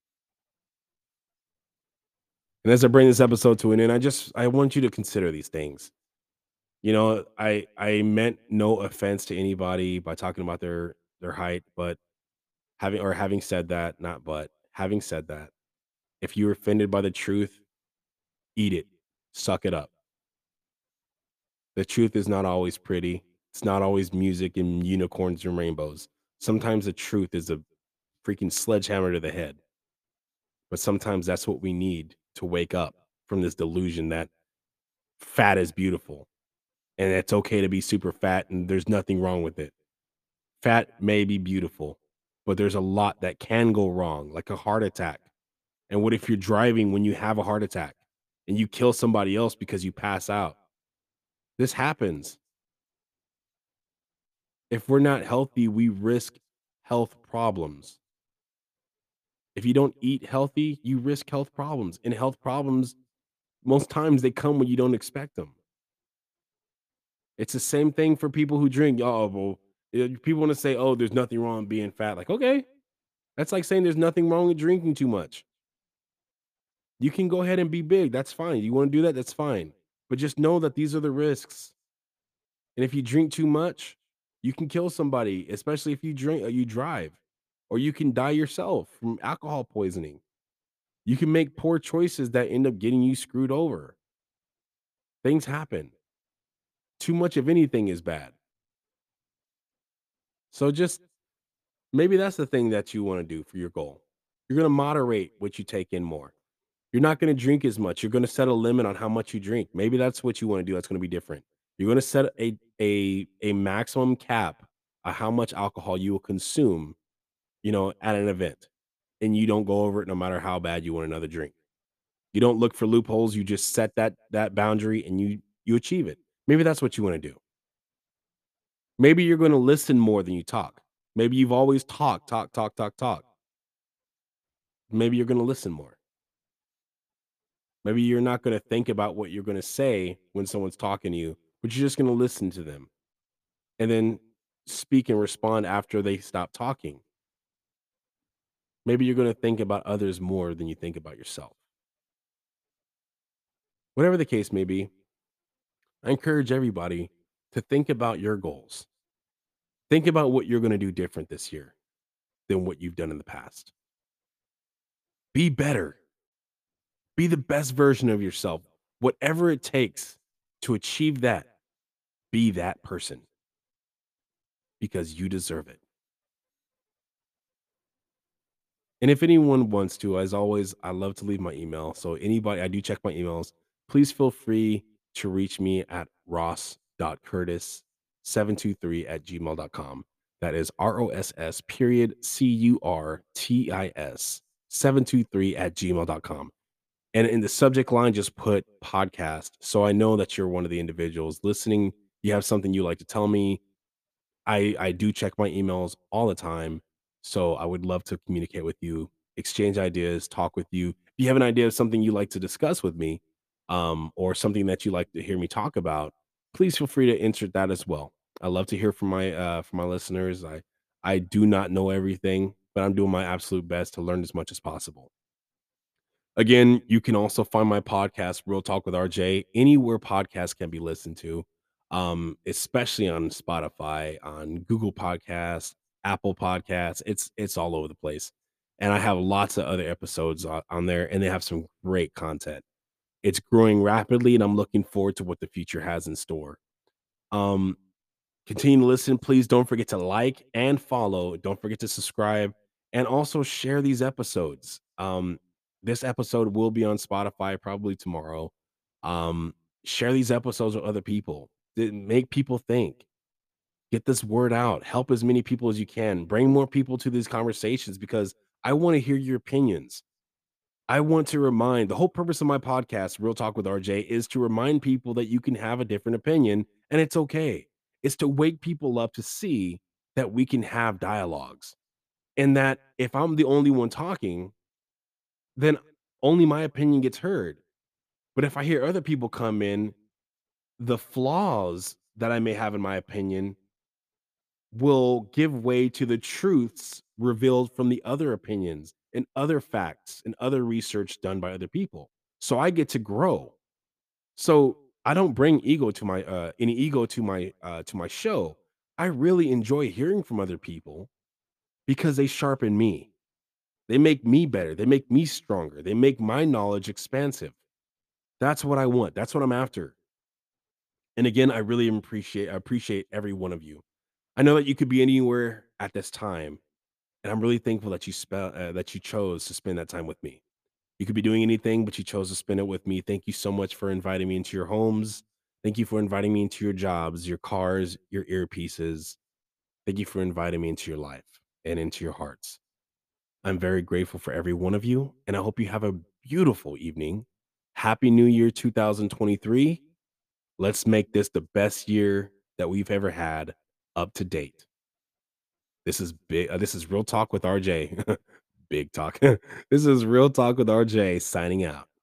And as I bring this episode to an end, I just I want you to consider these things. You know, I I meant no offense to anybody by talking about their their height, but having or having said that, not but, having said that, if you're offended by the truth, eat it. Suck it up. The truth is not always pretty. It's not always music and unicorns and rainbows. Sometimes the truth is a freaking sledgehammer to the head. But sometimes that's what we need to wake up from this delusion that fat is beautiful and it's okay to be super fat and there's nothing wrong with it. Fat may be beautiful, but there's a lot that can go wrong, like a heart attack. And what if you're driving when you have a heart attack and you kill somebody else because you pass out? This happens. If we're not healthy, we risk health problems. If you don't eat healthy, you risk health problems. And health problems, most times they come when you don't expect them. It's the same thing for people who drink. Oh, well, eh, people want to say, oh, there's nothing wrong with being fat. Like, okay, that's like saying there's nothing wrong with drinking too much. You can go ahead and be big. That's fine. You want to do that? That's fine. But just know that these are the risks. And if you drink too much, you can kill somebody, especially if you drink, uh, you drive, or you can die yourself from alcohol poisoning. You can make poor choices that end up getting you screwed over. Things happen. Too much of anything is bad. So just maybe that's the thing that you want to do for your goal. You're going to moderate what you take in more. You're not going to drink as much. You're going to set a limit on how much you drink. Maybe that's what you want to do. That's going to be different. You're going to set a a a maximum cap of how much alcohol you will consume, you know, at an event, and you don't go over it no matter how bad you want another drink. You don't look for loopholes. You just set that that boundary and you you achieve it. Maybe that's what you want to do. Maybe you're going to listen more than you talk. Maybe you've always talked, talk, talk, talk, talk. Maybe you're going to listen more. Maybe you're not gonna think about what you're gonna say when someone's talking to you, but you're just gonna listen to them and then speak and respond after they stop talking. Maybe you're gonna think about others more than you think about yourself. Whatever the case may be, I encourage everybody to think about your goals. Think about what you're gonna do different this year than what you've done in the past. Be better. Be the best version of yourself. Whatever it takes to achieve that, be that person because you deserve it. And if anyone wants to, as always, I love to leave my email. So anybody, I do check my emails. Please feel free to reach me at ross dot curtis seven two three at gmail dot com. That is R O S S period C U R T I S seven two three at gmail dot com. And in the subject line, just put podcast. So I know that you're one of the individuals listening. You have something you like to tell me. I I do check my emails all the time, so I would love to communicate with you, exchange ideas, talk with you. If you have an idea of something you like to discuss with me, um, or something that you like to hear me talk about, please feel free to insert that as well. I love to hear from my uh from my listeners. I I do not know everything, but I'm doing my absolute best to learn as much as possible. Again, you can also find my podcast, Real Talk with R J, anywhere podcasts can be listened to, um, especially on Spotify, on Google Podcasts, Apple Podcasts. It's it's all over the place, and I have lots of other episodes on, on there, and they have some great content. It's growing rapidly, and I'm looking forward to what the future has in store. Um, Continue to listen. Please don't forget to like and follow. Don't forget to subscribe and also share these episodes. Um, this episode will be on Spotify probably tomorrow. Um, Share these episodes with other people. Th- Make people think. Get this word out. Help as many people as you can. Bring more people to these conversations because I want to hear your opinions. I want to remind the whole purpose of my podcast, Real Talk with R J, is to remind people that you can have a different opinion and it's okay. It's to wake people up to see that we can have dialogues and that if I'm the only one talking, then only my opinion gets heard. But if I hear other people come in, the flaws that I may have in my opinion will give way to the truths revealed from the other opinions and other facts and other research done by other people. So I get to grow. So I don't bring ego to my uh any ego to my uh to my show. I really enjoy hearing from other people because they sharpen me. They make me better. They make me stronger. They make my knowledge expansive. That's what I want. That's what I'm after. And again, I really appreciate I appreciate every one of you. I know that you could be anywhere at this time, and I'm really thankful that you spell uh, that you chose to spend that time with me. You could be doing anything, but you chose to spend it with me. Thank you so much for inviting me into your homes. Thank you for inviting me into your jobs, your cars, your earpieces. Thank you for inviting me into your life and into your hearts. I'm very grateful for every one of you, and I hope you have a beautiful evening. Happy New Year two thousand twenty-three. Let's make this the best year that we've ever had up to date. This is big. Uh, this is Real Talk with R J. Big talk. This is Real Talk with R J signing out.